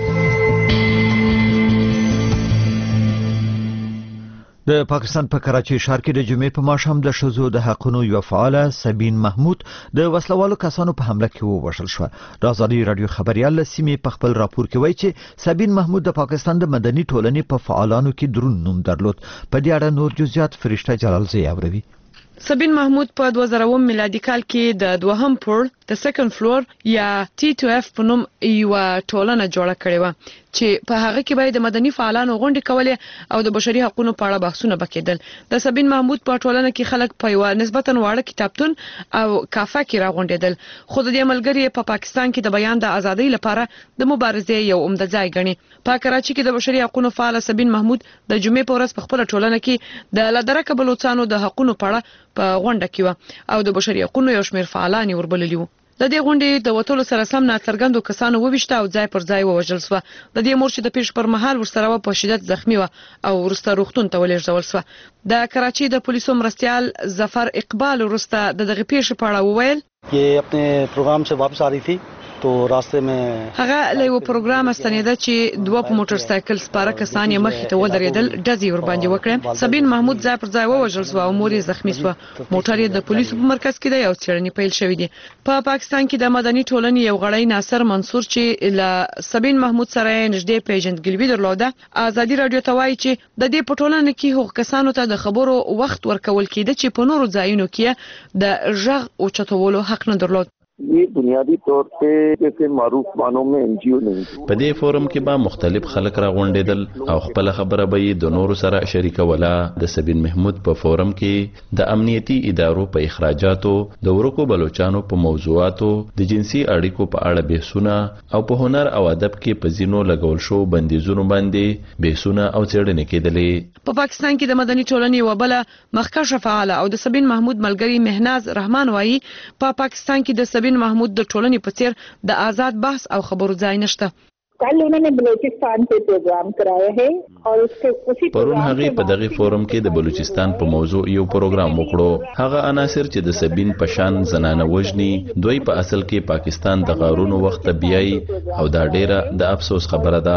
د پاکستان په کراچۍ ښار کې د جمعې په ماښام د ښځو د حقونو یو فعاله سبین محمود د وسلوالو کسانو په حمله کې ووژل شوه. د آزادي رادیو خبريال له سیمې په خپل راپور کې وایي چې سبین محمود د پاکستان د مدني ټولنې په فعالانو کې درون نوم درلود. په دې اړه نور جزئیات فرشته جلالزی اوروي. سبین محمود په دوه زره اووه میلادي کال کې د دوهم پوړ د سیکنډ فلور یا ټي ټو اف په نوم یو ټولنه جوړه کړې و چې په هغه کې باید د مدني فعالانو غونډې کولې او د بشري حقوقو په اړه بحثونه وکړل. د سبین محمود په ټولنه کې خلک په یو نسبتا واړه کتابتون او کافه کې راغونډېدل خو د دې ملګری په پاکستان کې د بیان د ازادۍ لپاره د مبارزې یو عمده ځای ګڼي. په کراچۍ کې د بشري حقوقو فعال سبین محمود د جمعې په ورځ په خپل ټولنه کې د لادرکه بلوچستانو د حقوقو په اړه په غونډه کې و او د بشري حقوقو یو شمېر فعالان وربللی وو. د دې غونډې د وټولو سره سم ناڅرګندو کسانو وويشته او ځای پر ځای ووژل شو. د دې مورچې د پیښ پر مهال ورسره په شدت زخمی و او ورسته روغتون ته ولېږدول شو. د کراچۍ د پولیسو مرستيال ظفر اقبال ورسته د دغه پیښې په اړه وویل چې خپل پروګرام سے واپس آ رہی تھی تو راستے میں هغه له یو پروګرام استنیده چې دوه په موټر سایکل سپاره کسان یې مخې ته ودرېدل ډزې ور باندې وکړه. سبین محمود ځای پر ځای ووژل شو او مور یې زخمی شو. موټر یې د پولیسو په مرکز کې دی او څېړنې پیل شوې دي. په پاکستان کې د مدني ټولنې یو غړی ناصر منصور چې له سبین محمود سره نږدې پیژندګلوي درلوده آزادي رادیو ته وایي چې د دې په ټولنه کې حقوق کسانو ته د خبرو وخت ورکول کېده چې په نورو ځایونو کې د ژغ او چتولو حق نه درلود. ये बुनियादी तौर पे जैसे मारूफ मानों में एनजीओ नहीं. په دې فورم کې به مختلف خلک راغونډېدل او خپل خبره به د نورو سره شریکوله. د سبین محمود په فورم کې د امنیتي ادارو په اخراجاتو، د ورکو بلوچانو په موضوعاتو، د جنسي اړیکو په اړه بحثونه او په هنر او ادب کې په ځینو لګول شو بندیزونو باندې بحثونه او څېړنې کېدلې. په پاکستان کې د مدني ټولنې وبله مخکشه فعاله او د سبین محمود ملګری مهناز رحمان وایي په پاکستان کې د سبین محمود د ټولنې په څیر د آزاد بحث او خبرو ځای نشته. कल उन्होंने बलूचिस्तान पे प्रोग्राम कराया है और उसके उसी پرون هغه په دغه فورم کې د بلوچستان په موضوع یو پروګرام وکړو. هغه عناصر چې د سبین پشان زنانه وجني دوی په اصل کې پاکستان د غارونو وخت بیاي او دا ډیره د افسوس خبره ده.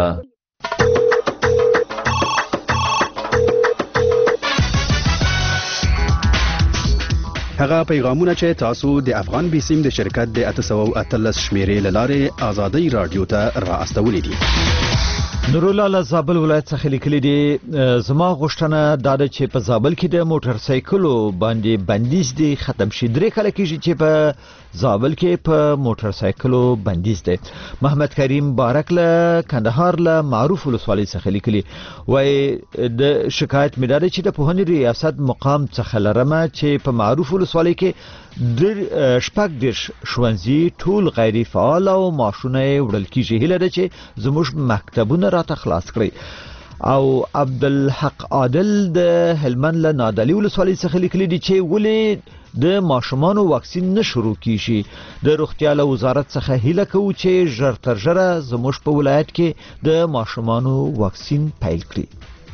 هغه پیغامونه چې تاسو د افغان بیسیم د شرکت د اته سوه او اتلس شمیرې لاره آزادي رادیو ته را استولې دي. نورالله له زابل ولایت څخه لیکلي دي زما غوښتنه دا ده چې په زابل کې د موټر سایکلو باندې بندیز دی ختم شي. درې کاله کېږي چې په زابل کې په موټر سایکلو بندیز دی. محمد کریم بارک له کندهار له معروف ولسوالۍ څخه لیکلي وای د شکایت مداري چې د پوهنې ریاست مقام څخه لرمه چې په معروف ولسوالۍ کې د شپږ دیرش ښوونځي ټول غیر فعال او ماشونه وړل کیږي. هیله ده چې زموږ مکتبونه راته خلاص کړي. او عبدالحق عادل د هلمند له نادعلي ولسوالۍ څخه لیکلي دي چې ولې د ماشومانو واکسین نه شروع کیږي. د روغتیا له وزارت څخه هیله کوو چې ژر تر ژره زموږ په ولایت کې د ماشومانو واکسین پیل کړي.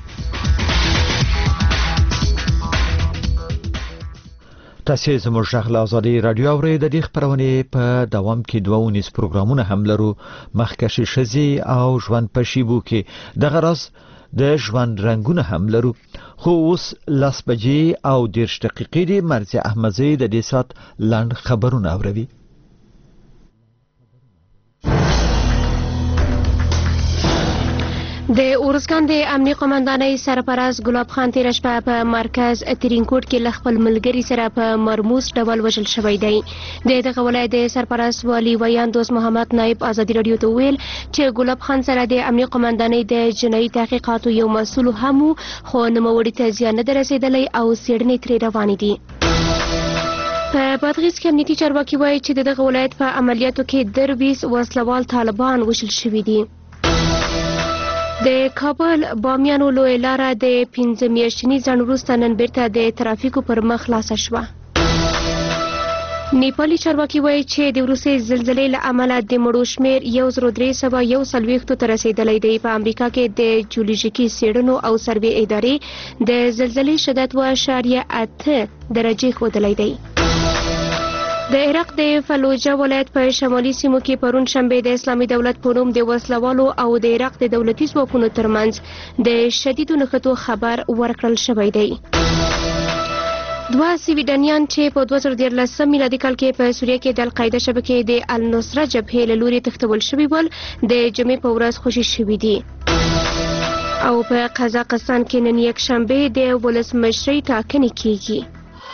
تاسو زموږ غږ له ازادي رادیو اورئ. د دې خبرونه په دوام کې دوه ونیس پروګرامونه هم لرو، مخکشي شزي او ژوند په شیبو کې د غرض د ژوند رنگونه هم لرو. خو اوس لاس بجې او دیرش دقیقې دی. مرزي احمدزی د دې سات لاند خبرونه اوروي. د اورزګان د امنیه قومندانۍ سرپرست ګلاب خان تیر شپه په مرکز ترینکوټ کې ل خپل ملګری سره په مرموز ډول وژل شوی دی. د دغه ولایت د سرپرست والی ویان دوست محمد نائب ازادي رادیو ته ویل چې ګلاب خان سره د امنیه قومندانۍ د جنایي تحقیقاتو یو مسؤل هم خو نوموړي ته زیان نه رسیدلی او څېړنې ترې روانې دي. په بادغیس کې امنیتي چارواکي وایي چې دغه ولایت په عملیاتو کې درویس وسلوال طالبان وژل شوي دي. د کابل بامیانو لوی لاره د پنځه میاشتني ځنډ وروسته نن بیرته د ترافیکو پر مخ خلاصه شوه. نیپالي چارواکي وایي چې د وروستۍ زلزلې له امله د مړو شمېر یو زر درې سوه یو څلوېښتو ته رسېدلی دی. په امریکا کې د جیولوژیکي څېړنو او سروې ادارې د زلزلې شدت اوه اعشاریه اته درجې ښودلی دی. د عراق د فلوجه ولایت په شمالي سیمو کې پرون شنبه د اسلامي دولت په نوم د وسلوالو او د عراق د دولتي ځواکونو ترمنځ د شدیدو نښتو خبر ورکړل شوی دی. دوه سویډنیان چې په دوه زره دیارلسم میلادي کال کې په سوریه کې د القاعده شبکې د النصره جبهې له لوري تښتول شوي ول د جمعې په ورځ خوشي شوي دي. او په قزاقستان کې نن یک شنبه د ولسمشرۍ ټاکنې کیږي.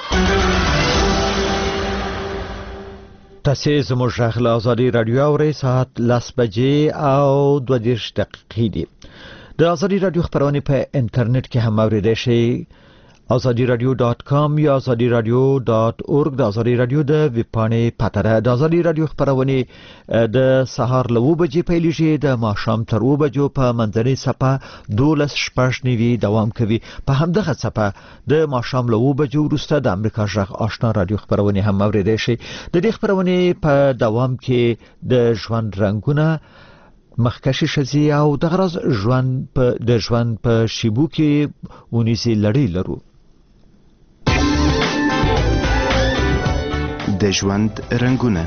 تاسو زموږ غږ له ازادي رادیو اورئ. ساعت لاس بجې او دوه دیرش دقیقې دي. د ازادي رادیو خبرونه په انټرنیټ کې هم اوریدئ شئ. ازادي رادیو ډاټ کام یا ازادي رادیو ډاټ اورګ د ازادي رادیو د ویب پاڼې پته ده. د ازادي رادیو خبرونه د سهار له اوه بجې پیلیږي، د ماښام تر اوه بجو په منځنۍ څپه دولس شپږ نوي دوام کوي. په همدغه څپه د ماښام له اوه بجو وروسته د امریکا غږ آشنا رادیو خبرونه هم اوریدئ شئ. د دې خبرونې په دوام کې د ژوند رنگونه، مخکشي شزي او د غرض ژوند په د ژوند په شیبو کې ونیسي لړۍ لرو. د ژوند رنگونه.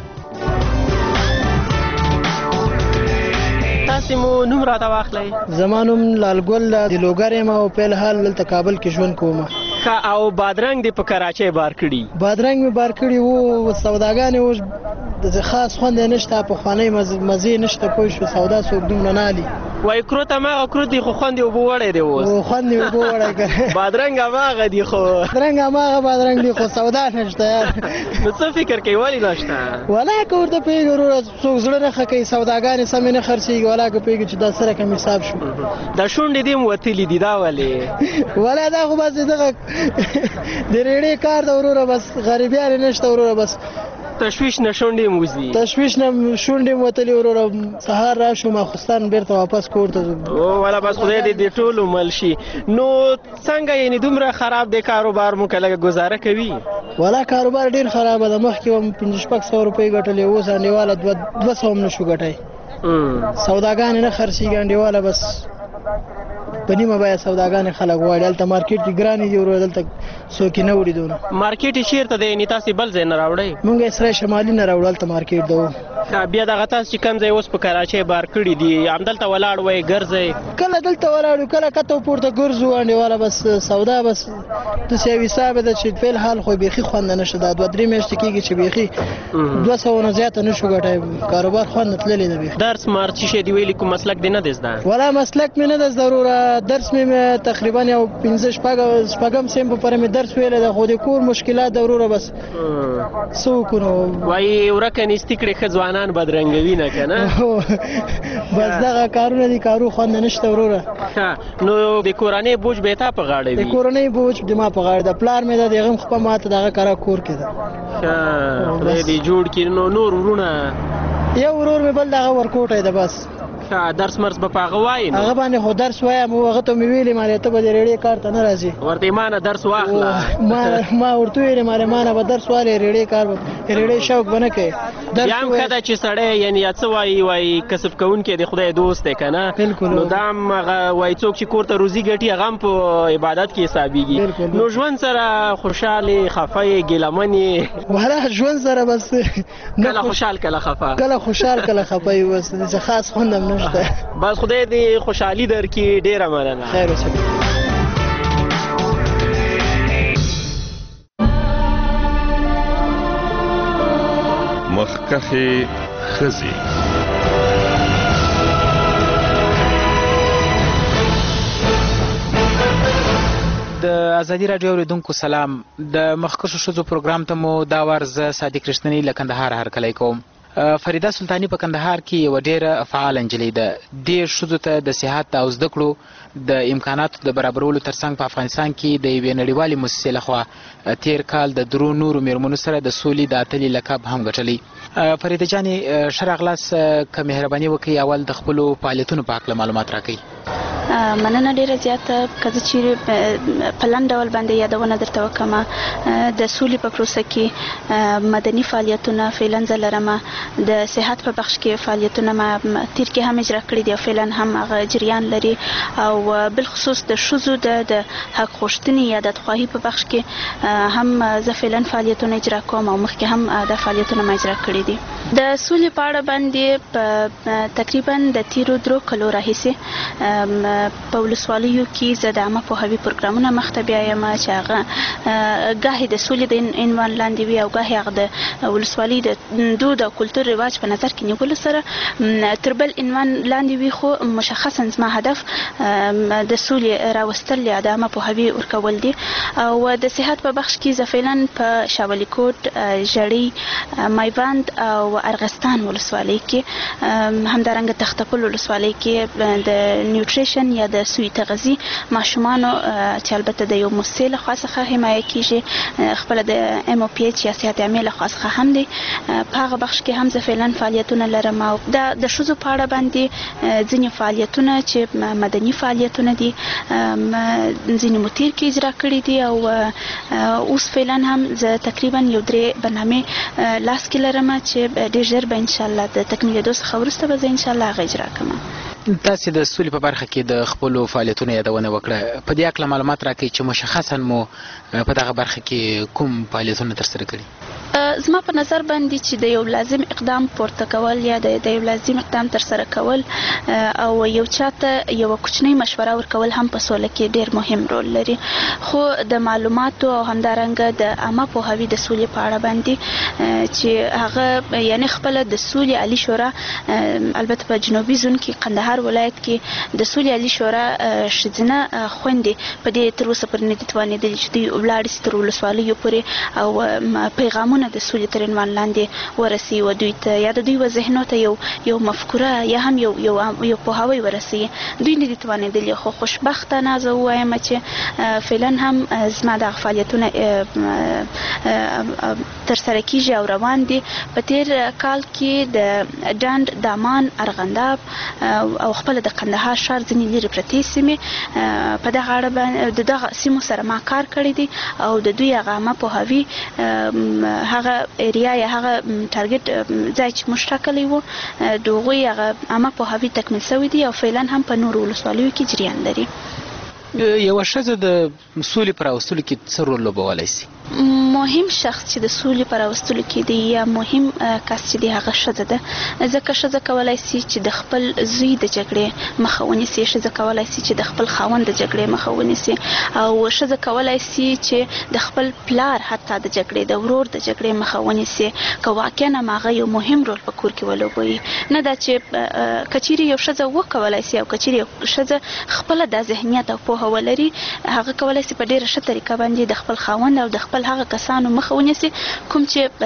تاسو مو نوم راته واخلئ؟ زما نوم لالګل د لوګر یم او په الحال دلته کابل کې ژوند کوم. او بادرنګ دی په کراچۍ بار کړي؟ بادرنګ می بار کړي وو. سوداګانې و د خاص خوند نشته، په خوانې مزې نشته، پوه شو سودا څوک دومره نه علي. وای کرو ته ما کرو دی خو خوند یو بوړې دی اوس. او خوند یو بوړې کړه. بادرنګ هغه دی خو. بادرنګ هغه بادرنګ دی خو سودا نشته یار. نو څه فکر کوي ولی نشته؟ ولا کوړ ته پیګرو څوک زړه نه خکې سوداګانې سم نه خرڅي ولا کو پیګ چې دا سره کم حساب شو. دا شونډې دی وتلی دی دا ولی. ولا دا خو بس دغه د ریړې کار د وروره بس غریبیان نشته وروره بس تشویش نه شونډې موزي. تشویش نه شونډې موتلی وروره سهار راشو ماخستان بیرته واپس کور ته. او ولا بس خدای دې دې ټولو مل شي. نو څنګه یعنی دومره خراب دی کاروبار مو کله گزاره کوي؟ ولا کاروبار ډیر خراب ده. مخکې هم پنځه شپږ سوه روپۍ ګټلې، اوس انډیواله دوه سوه هم نشو ګټی. سوداګانې نه خرڅېږي انډیواله بس په نیمه بیه سوداګانې خلک غواړي. هلته مارکېټ کې ګرانې دي ورو، دلته څوک یې نه وړي دونه. مارکېټ یې چېرته دی؟ یعنې تاسې بل ځای نه راوړئ؟ مونږ اسرای شمالي نه راوړو، هلته مارکېټ ده. بیا دغه تاسو چې کوم ځای اوس په کراچۍ بار کړي دي همدلته ولاړ وئ ګرځئ؟ کله دلته ولاړ کله کته پورته ګرځو انډیواله بس سودا بس داسې یو حساب ده چې فعل حال خو بیخي خوند نشته دا دوه درې میاشتې کېږي چې بیخي دوه سوه نه زیاته نه شو ګټی کاروبار خوند تللی ده بیخي. درس مار څه شی دی ویلي کوم مسلک دی نه دی زده؟ ولا مسلک مې نه ده ضروره درس مې تقریبا یو پنځه شپږ شپږم سیم په پوره مې درس ویلی ده خو د کور مشکلات ضروره بس څه وکړو وایي ورکه نیستي کړې ښه ځوانان بدرنګوي نه که نه؟ بس دغه کارونه دي کارو خوند نشته وروره. نو د کورنۍ بوج به تا په غاړه وي؟ د کورنۍ بوج د ما په غاړه ده پلار مې ده د هغه هم خپه ماته دغه کاره کور کې ده. ښه خدای دې جوړ کړي. نو نور ورونه؟ یو ورور مې بل دغه ورکوټی ده بس. درس مرس به په هغه وایي؟ هغه باندې خو درس وایم هغه ته مې ویلې مالې ته به د ریډۍ کار ته نه راځې ورته یې ما نه درس واخله. ما ورته ویلې مالې ما نه به درس والې ریډۍ کار به ریډۍ شوق به نه کوې. بیا هم ښه ده چې سړی یعنې څه وایي وایي کسب کوونکی د خدای دوست دی که نه؟ نو دا هم هغه وایي څوک چې کور ته روزي ګټي هغه هم په عبادت کې حسابېږي. نو ژوند سره خوشحالې خفه یې ګیلمن یې؟ ولا ژوند سره بس کله خوشحال کله خفه؟ کله خوشحال کله خفه یې بس داسې خاص خوند هم نشته. بس خدای دې خوشحالي درکړي. ډېره مننه. خیر اوسه. مخکښې ښځې. د ازادي راډیو اوریدونکو سلام. د مخکښو ښځو پروګرام ته مو دا وار زه صادق رښتینی له کندهار هرکلی کوم. فریده سلطاني په کندهار کې یوه ډېره فعاله نجلۍ ده. دې ښځو ته د صحت او زده کړو د امکاناتو د برابرولو ترڅنګ په افغانستان کې د یوې نړیوالې موسسې لخوا تیر کال د درو نورو میرمنو سره د سولې د اتلې لقب هم ګټلی. فریده جانې ښه راغلاست. که مهرباني وکړئ اول د خپلو فعالیتونو په هکله معلومات راکړئ. مننه ډیره زیاته. که زه چیرې په لنډ ډول باندې یادونه درته وکړم د سولې په پروسه کې مدني فعالیتونه فعلا زه لرم. د صحت په بخش کې فعالیتونه ما تیر کې هم اجرا کړي دي او فعلا هم هغه جریان لري او بالخصوص د ښځو د حق غوښتنې یا د خواهي په بخش کې هم زه فعلا فعالیتونه اجرا کوم او مخکې هم د فعالیتونه ما اجرا کړي دي. د سولې په اړه باندې په تقریبا د تیرو درو کلو راهیسې په ولسوالیو کې زه د عامه پوهاوي پروګرامونه مخته بیایم چې هغه ګاهې د سولې د عنوان لاندې وي او ګاهې هغه د ولسوالۍ د دود او کلتور رواج په نظر کې نیولو سره تر بل عنوان لاندې وي خو مشخصا زما هدف د سولې راوستل یا د عامه پوهاوي ورکول دي. او د صحت په بخش کې زه فعلا په شاولي کوټ، ژړۍ، میوند او ارغستان ولسوالۍ کې همدارنګه تختپل ولسوالۍ کې د نیوټریشن یا د سوی تغذیې ماشومانو چې البته د یو موسسې لخوا څخه حمایه کیږي خپله د ام او پی ایچ یا صحت عامې لخوا څخه هم دی په هغه بخش کې هم زه فعلا فعالیتونه لرم. او د ښځو په اړه باندې ځینې فعالیتونه چې مدني فعالیتونه دي ځینې مو تیر کې اجرا کړي دي او اوس فعلا هم زه تقریبا یو درې برنامې لاس کې لرم چې ډېر ژر به انشاءالله د تکمیلېدو څخه وروسته به زه انشاءالله هغه اجرا کوم. تاسې د سولې په برخه کې د خپلو فعالیتونو یادونه وکړه. په دې هکله معلومات راکړئ چې مشخصا مو په دغه برخه کې کوم فعالیتونه ترسره کړي. زما په نظر باندې چې د یو لازم اقدام پورته کول یا د یو لازم اقدام ترسره کول او یو چاته یو کوچنی مشوره ورکول هم په سوله کې ډیر مهم رول لري. خو د معلوماتو او همدارنګه د عامه پوهاوي د سولې په اړه باندې چې هغه یعنی خپل د سولې عالی شورا البته په جنوبي زون کې قندهار ولایت کې د سولې عالی شورا ښځینه خویندې په دې تر اوسه پورې نه دي توانېدلې چې دوی ولاړې سي تر ولسوالیو پورې او پیغامونه د سولې تر عنوان لاندې ورسي و دوی ته یا د دوی و ذهنو ته یو یو مفکوره یا هم یو یو یو پوهاوی ورسي. دوی نه دي توانېدلې خو خوشبختانه زه ووایم چې فعلا هم زما دغه فعالیتونه ترسره کیږي او روان دي. په تیر کال کې د ډنډ، دامان، ارغنداب او خپل د قندهار ښار ځینې لرې پرتې سیمې په دغه اړه باندې د دغه سیمو سره ما کار کړی دی او د دوی هغه عامه پوهاوي هغه ایریا یا هغه ټارګټ ځای چې موږ ټاکلی و د هغوی هغه عامه پوهاوي تکمیل شوی دی او فعلا هم په نورو ولسوالیو کې جریان لري. یوه ښځه د سولې په راوستلو کې څه رول لوبولی شي؟ مهم شخص چې د سولې پر راوستلو کې دی یا مهم کس چې دی هغه ښځه ده، ځکه ښځه کولی شي چې د خپل زوی د جګړې مخه ونیسي، ښځه کولی شي چې د خپل خاوند د جګړې مخه ونیسي، او ښځه کولی شي چې د خپل پلار حتی د جګړې د ورور د جګړې مخه ونیسي که واقعا هم هغه یو مهم رول په کور کې ولوبوي. نه دا چې که چیرې یو ښځه وکولی شي او که چیرې یو ښځه خپله دا ذهنیت او پوهه ولري، هغه کولی شي په ډېره ښه طریقه باندې د خپل خاوند او د خپل هغه کسانو مخه ونیسي کوم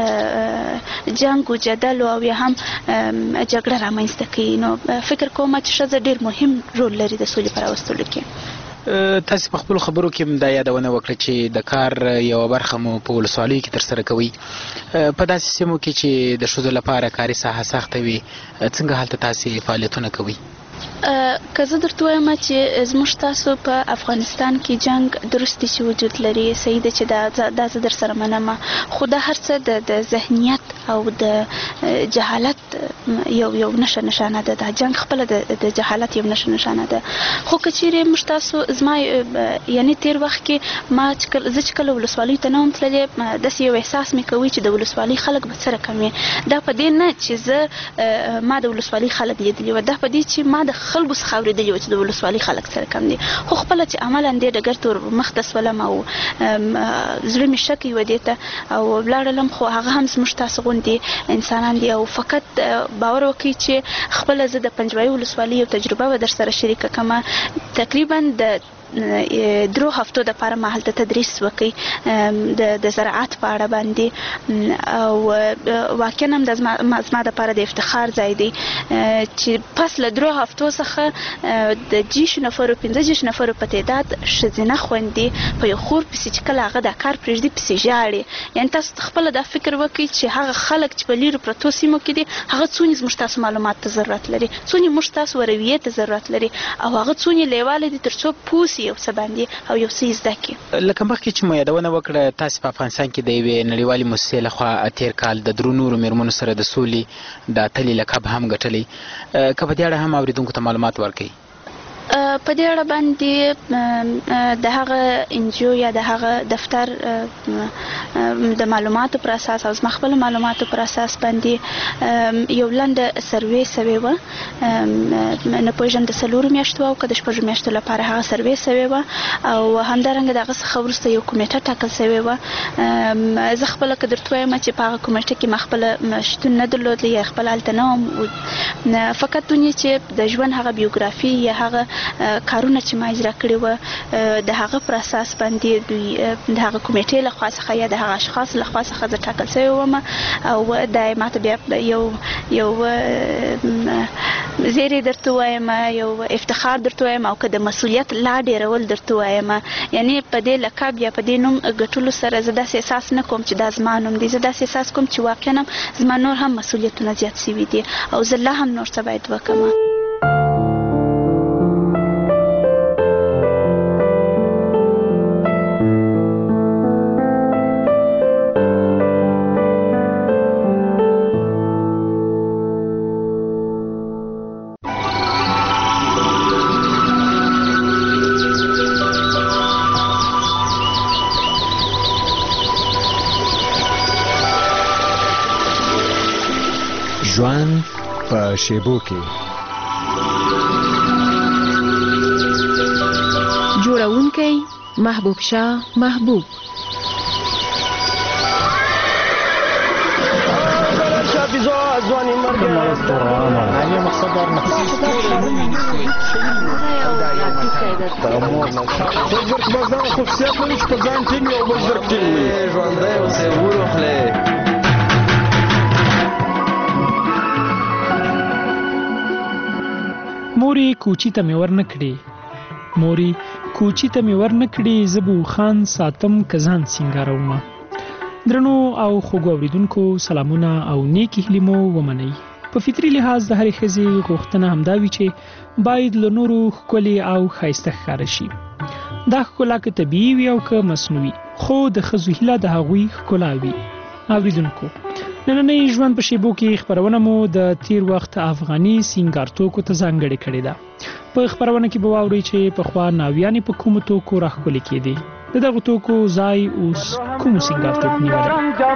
چې جنګ و جدل او یا هم جګړه رامنځته کوي. نو فکر کوم چې ښځه ډېر مهم رول لري د سولې په راوستلو کې. تاسو په خپلو خبرو کې هم دا یادونه وکړه چې د کار یوه برخه مو په ولسوالیو کې ترسره کوئ. په داسې سیمو کې چې د ښځو لپاره کاري ساحه سخته وي، څنګه هلته تاسې فعالیتونه کوئ؟ که زه درته وایم چې زموږ تاسو په افغانستان کې جنګ درستی چې وجود لري، صحیح ده چې دا زه در سره منم، خو دا هر څه د ذهنیت او د جهالت یو یو نښه نشانه ده. دا جنګ خپله د جهالت یو نښه نشانه ده. خو که چیرې موږ تاسو زما یعنې تېر وخت کې ما زه چې کله ولسوالیو ته نه وم تللې، داسې یو احساس مې کوي چې د ولسوالۍ خلک به څه رقم وي. دا په دې نه چې زه ما د ولسوالۍ خلک لیدلي وه، دا په دې چې ما د خلکو څخه اورېدلي وه چې د ولسوالۍ خلک څه رقم دي. خو خپله چې عملا دې ډګر ته ور مخته سولم او زړه مې شک یوه دې ته او ولاړلم، خو هغه هم زموږ تاسو غوندې انسانان دي او فقط باور وکړئ چې خپله زه د پنجوایي ولسوالۍ یو تجربه به در سره شریکه کړم. تقریبا د درو هفتو دپاره ما هلته تدریس وکړ د زراعت په اړه باندې، او واقعا هم د زما دپاره د افتخار ځای دی چې پس له درو هفتو څخه د جیشو نفرو پنځه جیشو نفرو په تعداد ښځینه خویندې په یو خور پسې چې کله هغه دا کار پرېږدي پسې ژاړي. یعنې تاسو خپله دا فکر وکړئ چې هغه خلک چې په لیرو پرتو سیمو کې دي هغه څومره زموږ تاسو معلومات ته ضرورت لري، څومره موږ تاسو رویې ته ضرورت لري، او هغه څومره لیواله دي تر څو پوه سي یو څه باندې او یو څه زده کړي. لکه مخکې چې مو یادونه وکړه، تاسې په افغانستان کې د یوې نړیوالې موسسې لخوا تېر کال د درو نورو مېرمنو سره د سولې د اتلې لقب هم ګټلی. که په دې اړه هم اورېدونکو ته معلومات ورکوئ؟ په دې اړه باندې د هغه انجیو یا د هغه دفتر د معلوماتو پر اساس او زما خپل معلوماتو پر اساس باندې یو لنډه سروې سوې وه، نه پوهېږم د څلورو میاشتو او که د شپږو میاشتو لپاره هغه سروې سوې وه، او همدارنګه د هغه څخه وروسته یو کمیټه ټاکل سوې وه. زه خپله که درته وایم چې په هغه کمیټه کې ما خپله شتون نه درلود یا خپله هلته نه وم، فقط دونې چې د ژوند هغه بیوګرافي یا هغه کارونه چې ما اجرا کړي وه د هغه پر اساس باندې دوی د هغه کمیټې لخوا څخه یا د هغه اشخاص لخوا څخه زه ټاکل سوې وم، او دا یې ماته بیا یو یو زیری درته وایم، یو افتخار درته وایم، او که د مسؤلیت لا ډېرول درته وایم. یعنې په دې لقب یا په دې نوم ګټلو سره زه داسې احساس نه کوم چې دا زما نوم دی، زه داسې احساس کوم چې واقعا هم زما نور هم مسؤلیتونه زیات شوي دي او زه لا هم نور څه باید وکړم. ژوند په شیبو کې جوړونکی محبوب شاه محبوب موري کوچی ته مې ور نه کړې موري کوچی ته مې ور نه کړې زه به خان ساتم کزان سینګارومه. درنو او خوږو اوریدونکو سلامونه او نیکی هیلې مو ومنئ. په فطري لحاظ د هرې ښځې غوښتنه همدا وي چې باید له نورو ښکلې او ښایسته ښکاره شي. دا ښکلا که طبیعي وي او که مصنوعي، خو د ښځو هیله د هغوی ښکلا وي. اوریدونکو، نننۍ ژوند په شیبو کې خپرونه مو د تیر وخت افغاني سینګار توکو ته ځانګړې کړې ده. په خپرونه کې به واورئ چې پخوا ناویانې په کومو توکو راښکلې کېدې. د دغه توکو ځای اوس کومو سینګار توکو نیولی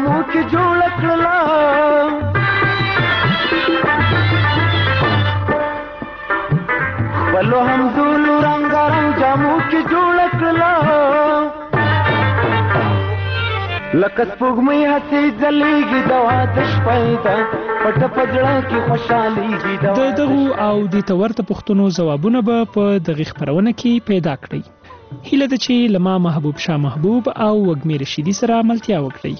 ولو هم دولو رنگا رنگ جامو کی جوړ کړلا لکه سپوږمۍ هسې ځلېږي دوا د شپې ده پټ په زړه کې خوشحالېږي د دغو او دې ته ورته پوښتنو ځوابونه به په دغې خپرونه کې پیدا کړئ. هیله ده چې له ما محبوب شاه محبوب او وږمې رشیدي سره ملتیا وکړئ.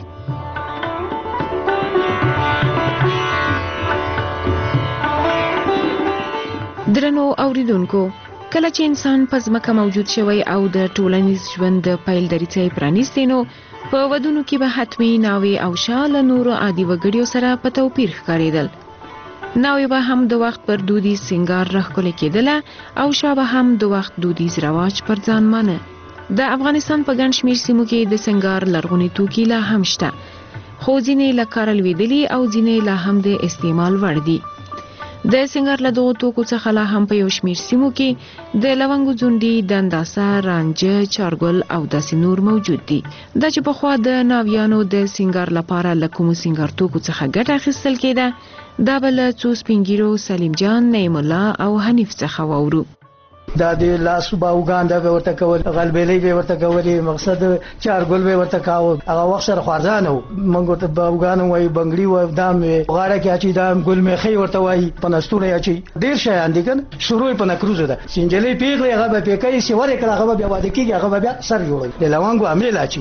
درنو اوریدونکو، کله چې انسان په ځمکه موجود شوی او د ټولنیز ژوند د پیل دریڅې پرانیستې، نو په ودونو کې به حتمي ناوې او شا له نورو عادي وګړیو سره په توپیر ښکارېدل. ناوې به هم د وخت پر دودیز سینګار راښکلې کېدله او شا به هم د وخت دودیز رواج پر ځان مانه. د افغانستان په ګڼ شمېر سیمو کې د سینګار لرغوني توکي لا هم شته، خو ځینې له کاره لوېدلي او ځینې لا هم د استعمال وړ دي. د سنگار له دغو توکو څخه لا هم په یو شمېر سیمو کې د لونګو ځونډي، دنداسه، رانجه، چارګل او داسې نور موجود دي. دا چې پخوا د ناویانو د سنگار لپاره له کومو سنگار توکو څخه ګټه اخیستل کېده، دا به له څو سپین ږیرو سلیم جان، نعیم الله او حنیف څخه واورو. دا د لاس باوګان دا به ورته کول، غلبېلې به ورته کولې، مقصد چارګل به ورته کاوه. هغه وخت سره خوارځانه و، موږ ورته باوګان وایي، بنګړي و، دام غاړه کې اچي، دام ګل میخي ورته وایي، په نستوره اچي. ډېر شیان دي کنه. شروع په نکروزه ده، سنجلې پیغلې هغه به پیکې سی ورې کړه، هغه به بیا واده کېږي، هغه به بیا سر جوړوي، د لونګو عمل اچي.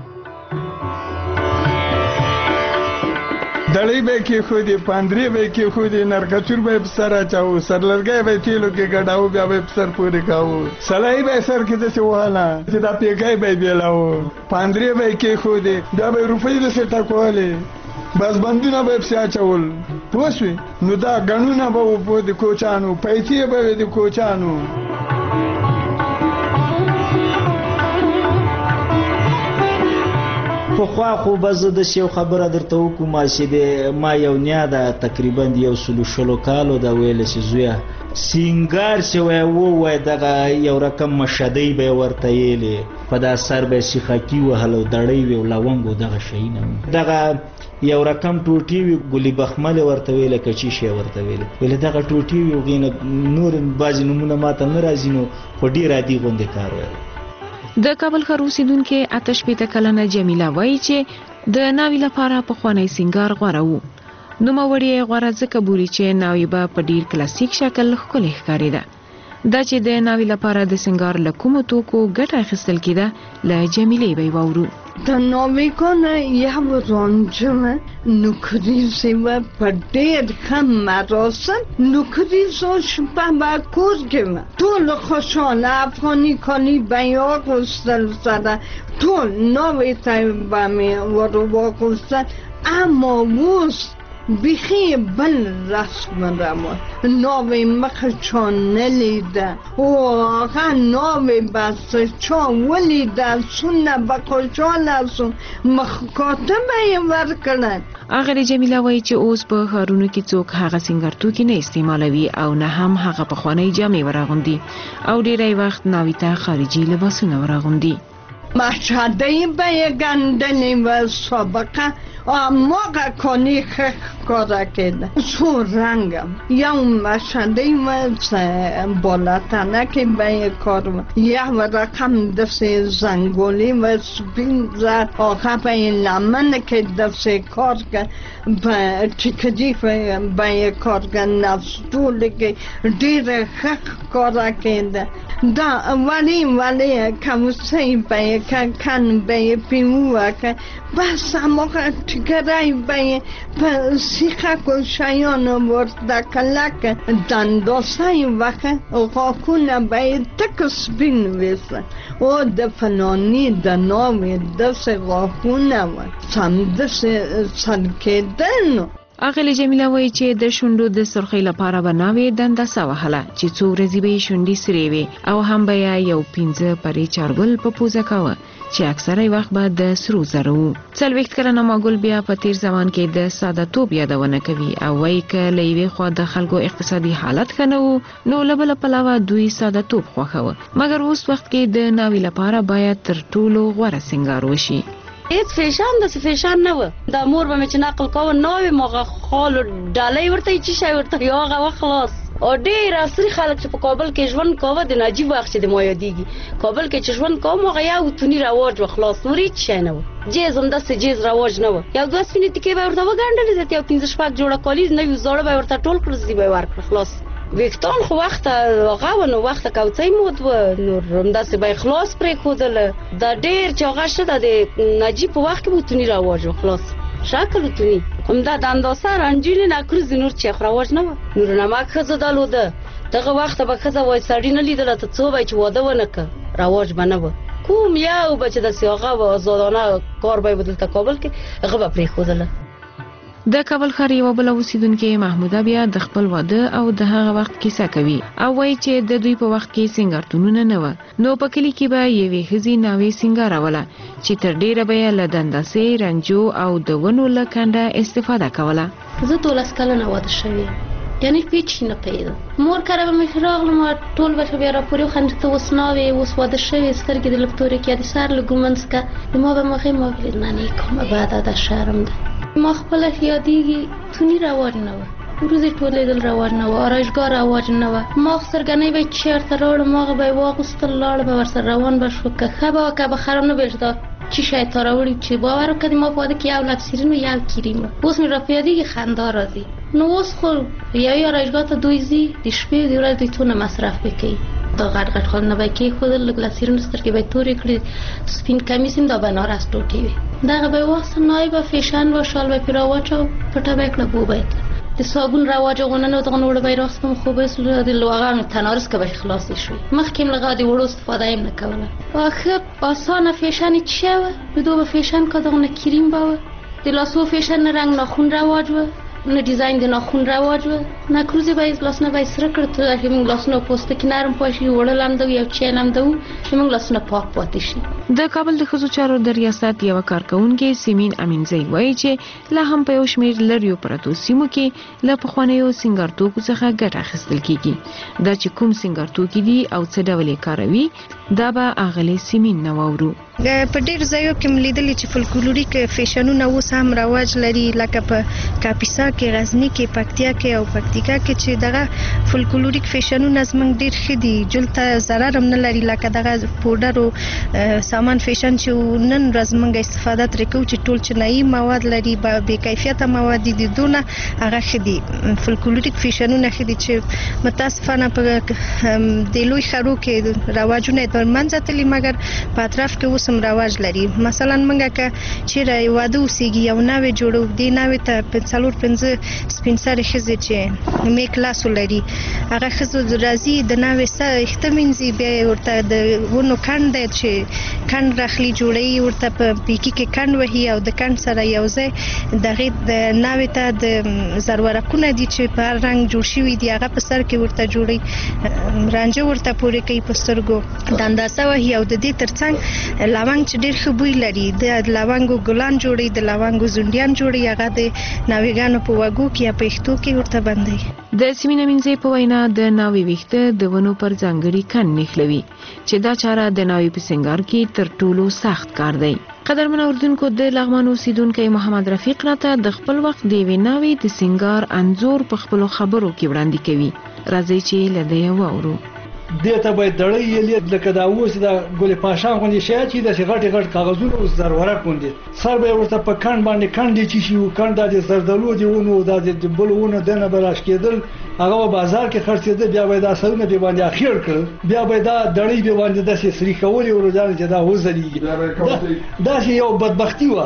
دړی به کې خو دې پاندرې به کې خو دې نرکچور به سر اچاو، سرلرګي به تیلو کې ګډاو، بیا به سر پورې کاو، سلای به سر کې د څه واله چې دا پیګای به بیلاو، پاندرې به کې خو دې دا به روپۍ د څه ټکواله، بس بندونه به څه اچول. پوښوي نو دا غنونه به په دې کوچانو، پیسې به دې کوچانو. خو خو خو بز د شیو خبره درته وکم چې د ما یو نیا ده تقریبا یو سلو شلو کالو دا ویل چې زویا سینګار چې وای وو وای دغه یو رقم مشدی به ورته یېلې په دا سر به شیخکی وهلو دړی وی لونګو دغه شي نه دغه یو رقم ټوټي وی ګلی بخمل ورته ویل کچی شی ورته ویل ول دغه ټوټي وی غینه نور باز نمونه ماته ناراضی نو خو ډیر عادي غونډه کار وای. د کابل ښار اوسیدونکې اته شپېته کلنه جمیله وایي چې د ناوې لپاره پخوانی سینګار غوره و. نوموړې یې غوره ځکه بولي چې ناوې به په ډیر کلاسیک شکل ښکلې ښکارېده. دا چې د ناوې لپاره د سینګار له کومو توکو ګټه اخیستل کېده، له جمیلې به یې واورو. د ناوې کنه یو رانجمه نوکریزی و په ډېر ښه مراسم نوکریزو شپه به کور کې وه. ټول خوشحاله افغاني کالي به یې اغوستل سره، ټول ناوې ته به مې ور واغوستل. اما اوس بیخی بل رسم روان، ناوی مخ چا نلیده و آقا ناوی بس چا ولیده سونه بخوشحال ازون مخکاته به ورکنن. آغلی جمیله وایي چې اوس په ښارونو کې څوک هغه سینګار توکي نه استعمالوي او نه هم هغه پخوانۍ جامې وراغوندي او ډیری وخت ناوی ته خارجي لباسونه وراغوندي. مشهدهی به یه گندنی و سابقه موقع کنی خخ کاره کده سو رنگم یا مشهدهی و بالاتنه که به یه کار یه رقم دست زنگولی و سپین زد آخه به یه لمن که دست کار کرد چکدی به یه کار کرد نفسدولی که دیر خخ کاره کده دا ولی ولی کموسی به که کن به پیموه که بس موقع تکرای به سیخه کشایان ورده کلک دنداسای وقت غاکونه به تک سپین ویسه و دفنانی دناوی دست غاکونه و سم دست سرکیدن. اغلی جمیله وایي چې د شونډو د سرخۍ لپاره به ناوې دنداسه وهله چې څو ورځې به یې شونډې سرې وي او هم به یو پنځه پرې چارګل په پوزه کاوه چې اکثره وخت به د سرو زرو وو. څلوېښت کلنه ماګل بیا په تیر زمان کې د ساده توب یادونه کوي او وایي که له یوې خوا د خلکو اقتصادي حالت ښه نه و نو له بله پلوه دوی ساده توب خوښوه، مګر اوس وخت کې د ناوې لپاره باید تر ټولو غوره سینګار وشي. هیڅ فیشن داسې فیشن نه و. دا مور به مې چې نقل کوه ناوې مغه خالو ډالۍ ورته چې شی ورته یو هغه وخت خلاص. او ډېر عصري خلک چې په کابل کې ژوند کوه د نجیب وخت چې د ما یادېږي کابل کې چې ژوند کوم هغه یو توني رواج و خلاص، نور هېڅ شی نه و. جیز همداسې جیز رواج نه و. یو دوه سپینې تیکې به ورته وګنډلې زیات یو پنځه شپږ جوړه کالیز نوي زاړه به ورته ټول کړل زی به یې ورکړه خلاص. ویښتان خو وخته هغه و نو وخته کوڅۍ مود و نور همداسې به یې خلاص پرېښودله. دا ډېر چې هغه شته د نجیب په وخت کې به توني رواج و خلاص شکل تونی همدا د اندازه رنجیل نکروز نور چې رواج نه و. نور نمک ښځه درلوده دغه وخت به ښځه وایي سړي نه لیدله ته څو به چې واده ونه که رواج به نه و. کوم یو به چې داسې هغه به آزادانه کار به یې به دلته کابل کې هغه به پرېښودله. د کابل ښار یوه بله اوسیدونکې محموده بیا د خپل واده او د هغه وخت کیسه کوي او وایي چې د دوی په وخت کې سینګارتونونه نه وه نو په کلي کې به یوې ښځې ناوې سینګاروله چې تر ډېره به یې له دنداسې رنجو او د ونو له کنډه استفاده کوله. زه دولس کلنه واده شوې یعنې هېڅ نه پوهېدم. مور کره به مې راغلم ټول به بیا راپورې وخندل ته اوس ناوې اوس واده شوې سترګې د لږ تورې کې د سر له ګومنځ که د ما به مخې ما ویل نه نه کومه بده ده شرم ده. ما خپله یادېږي توني رواج نه وه، وروځې ټولېدل رواج نه وه، آرایشګاه رواج نه وه. ماغ سترګنۍ به یې چېرته راوړم هغه به یې واغوستل لاړه به ورسره روان به شو که ښه به وه که به خراب نه به یې دا چی شی تا راوړي چې باور وکړې ما په واده کې یو لبسیرین و یو کریم و. اوس مې را په یادېږي خندا راځي. نو اوس خو یوې آرایشګاه ته دوی ځي د شپې د ورځې دوی څونه مصرف به کوي. دا غټ غټ خانونه به یې کېښودل لږ لسیرونه سترګې به یې تورې کړي سپین کمیس هم دا بنارس ټوټې وې دغه به یې واخیستل نای به فیشن و شال به یې پرې راواچوه پټه به یې کړه بو به یې کړه د صابون رواج هغونه نه و دغه اوړه به یې راخیستم خو به یې د هغه تنارس که به یې خلاصې شوې مخکې هم له هغه د وړو استفاده یې هم نه کوله. آخه اسانه فیشن یې چی وه د دو به فیشن که دغه نه کریم به وه د لاسو فیشن نه رنګ ناخون رواج وه نه ډیزاین د ناخون رواج و نه کروزې به یې لاسونه به یې سره کړه ته چې موږ لاسونه پوستکي نرم پوه شي وړه لمده و یو چای لمده و چې موږ لاسونه پاک پاتې شي. د کابل د ښځو چارو د ریاست یوه کارکوونکې سیمین امینزی وایي چې لا هم په یو شمېر لرې پرتو سیمو کې له پخوانیو سینګار توکو څخه ګټه اخیستل کېږي. دا چې کوم سینګار توکي دي او څه ډول یې کاروي دا به اغلې سیمین نه واورو. په ډېر ځایو کې مې لیدلي چې فولکلوریک فیشنونه اوس هم رواج لري لکه په کاپیسا کې غزني کې پکتیا کې او پکتیکا کې چې دغه فولکلوریک فیشنونه زموږ ډېر ښه دي جلد ته ضرر هم نه لري لکه دغه پوډر او سامان فیشن چې نن ورځ موږ استفاده ترې کوو چې ټول چینایي مواد لري بې کیفیته مواد دي دونه هغه ښه دي. فولکلوریک فیشنونه ښه دي چې متاسفانه په د لوی ښارو کې رواجونه یې تر منځه تللي مګر په اطراف کې اوس هم رواج لري. مثلا موږ که چیرې واده اوسېږي یو ناوې جوړو دې ناوې ته څلور پنځه سپین سرې ښځې چې میک لاسو لري هغه ښځو راځي د ناوې سر اخته مینځي بیا یې ورته د ونو کڼ دی چې کڼ راخلي جوړوي ورته په پیکي کې کڼ وهي او د کڼ سره یو ځای دغې د ناوې ته د زرورقونه دي چې په هر رنګ جوړ شوي دي هغه په سر کې ورته جوړوي رانجه ورته پورې کوي په سترګو د اندازه وهي او د دې ترڅنګ لونګ چې ډېر ښه بوی لري د لونګو ګلان جوړوي د لونګو زونډیان جوړوي هغه د ناوېګانو په وږو کې یا په ویښتو کې ورته بندوي. د سیمین امینزی په وینا د ناوې ویښته د ونو پر ځانګړي کن نښلوي چې دا چاره د ناوې په سینګار کې تر ټولو سخت کار دی. قدرمن اوردونکو د لغمان اوسیدونکی محمد رفیق راته د خپل وخت د یوې ناوې د سینګار انځور په خپلو خبرو کې وړاندې کوي. راځئ چې له ده یې واورو. دې ته باید دړۍ یې لید لکه دا اوس د ګل پاشا غوندې شی چې داسې غټې غټ کاغذونه اوس زرورق غوندې سر به یې ورته په کڼ باندې کڼ دې چې شي و کڼ دا د زردالو دې ونو دا د بلو ونو دنه به راښکېدل هغه به بازار کې خرڅېده بیا به یې دا سرونه بې باندې اخیر کړل بیا به یې دا دړۍ بې باندې داسې سري کولې ورځانې چې دا وځلېږي داسې یو بدبختي وه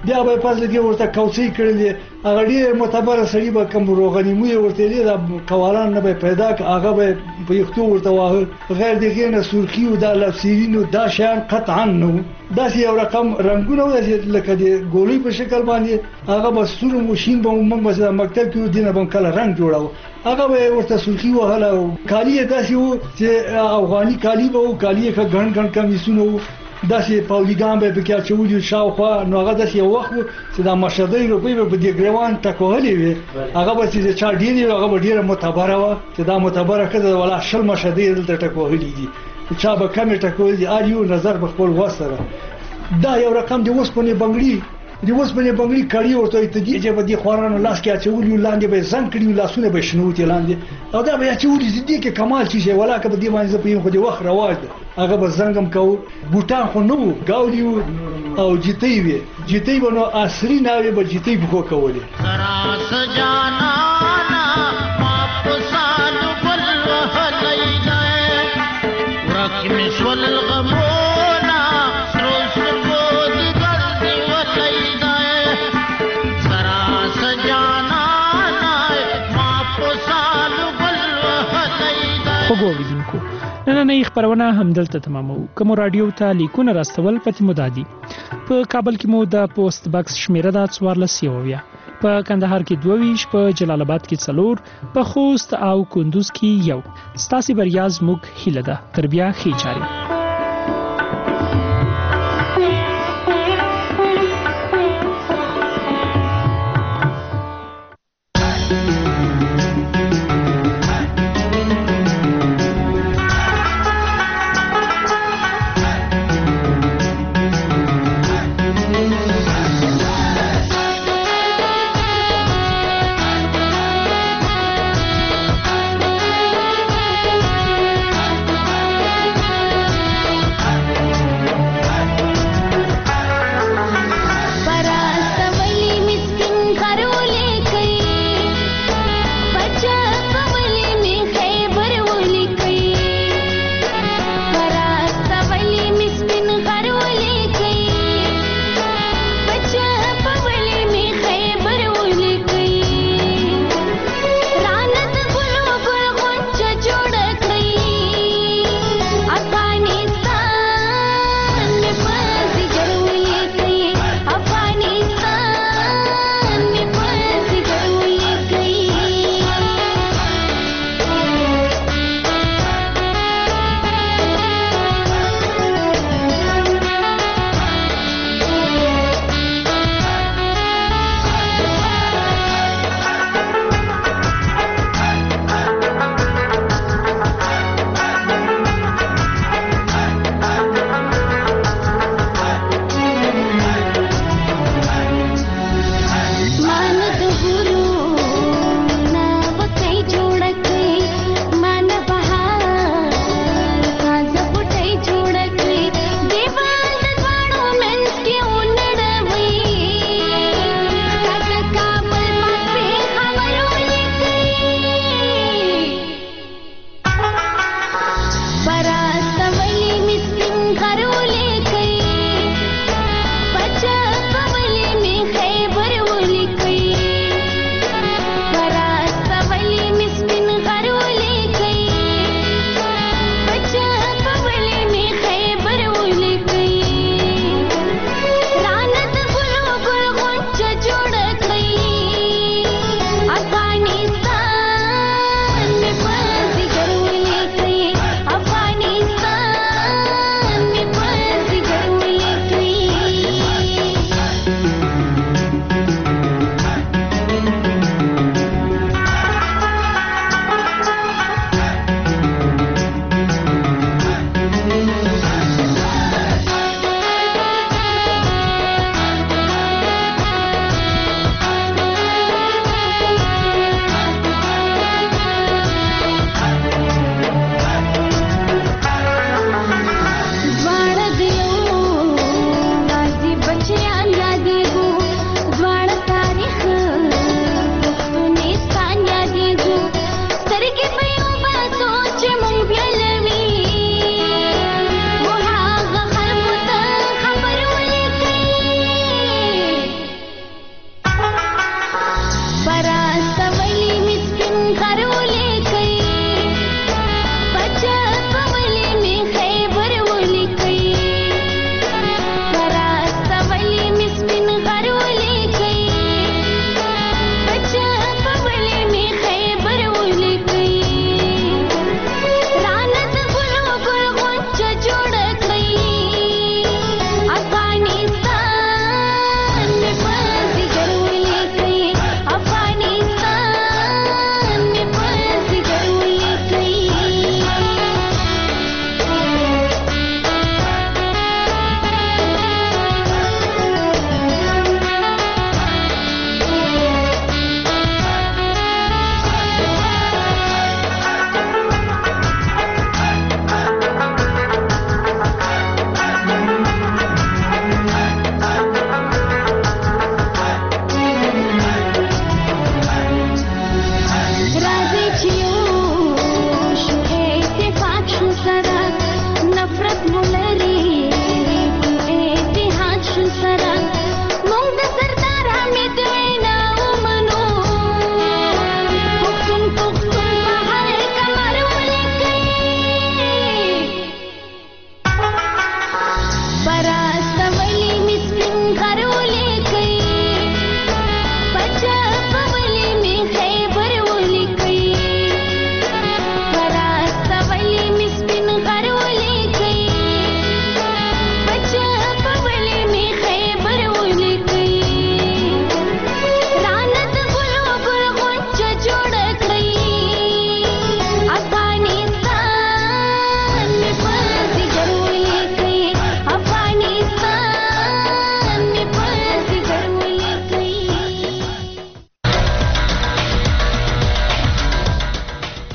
بیا به پس لګي ورته کوڅې کړلې هغه ډېر معتبر سړي به کوم روغنیمو ورته لري دا کوالان نه به پیدا هغه به په یختو ورته واه غیر دغه نه سرخي او د لفسیرینو دا شان قطعا نو دا یو رقم رنگونه ولې لکه د ګولۍ په شکل باندې هغه به سور ماشين به موږ مثلا مکتب کې دینه بم کله رنگ جوړاو هغه به ورته سرخي وهله او کالی داسې وو چې افغاني کالی به او کالی ښه ګڼ ګڼ کمیسونه داسې پاولیګان به پکې اچولي شاوخوا نو هغه داسې یو وخت چې دا مشهدۍ روپۍ به په دې ګریوان ټکوهلې وي هغه به چې چا ډېرې هغه به ډېره معتبره وه چې دا معتبره ښځه ولا شل مشهدۍ دلته ټکوهلي دي چا به کمې ټکولي دي هر یو نظر په خپل وس سره دا یو رقم د اوسپنې بنګړي د اوسپنې بنګړي کړي ورته ته دي چې په دې خوارانو لاس کې اچولي لاندې به زنګ کړي لاسونه به شنوتي لاندې او دا به اچولي دي کې کمال شي ولا که په دې باندې په یو خو د وخت رواج ده هغه به زنګم کو بوټان خو نو گاولي او جتې وي جتې ونو عصري ناوي به جتې بخو کولې سرا سجانا ما پسال بل وهلای دای ورک مسول الغمونا سرو سرو دی ګرځي ولای دای سرا سجانا ما پسال بل وهلای دای وګورئ نننۍ خبرونه همدلته تمامو کوم رادیو ته لیکونه راستول پته مدادي په کابل کې مو د پوسټ باکس شمیره د څوارلس یوویا په کندهار کې دوه ویش په جلال آباد کې څلور په خوست او کندوز کې یو ستاسي بریاز موږ هیله ده تر بیا ښې چارې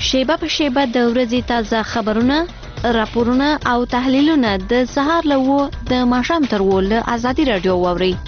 شیبه په شیبه د ورځې تازه خبرونه، راپورونه او تحلیلونه د سهار له و د ماښام تر و له ازادي راډیو واورئ.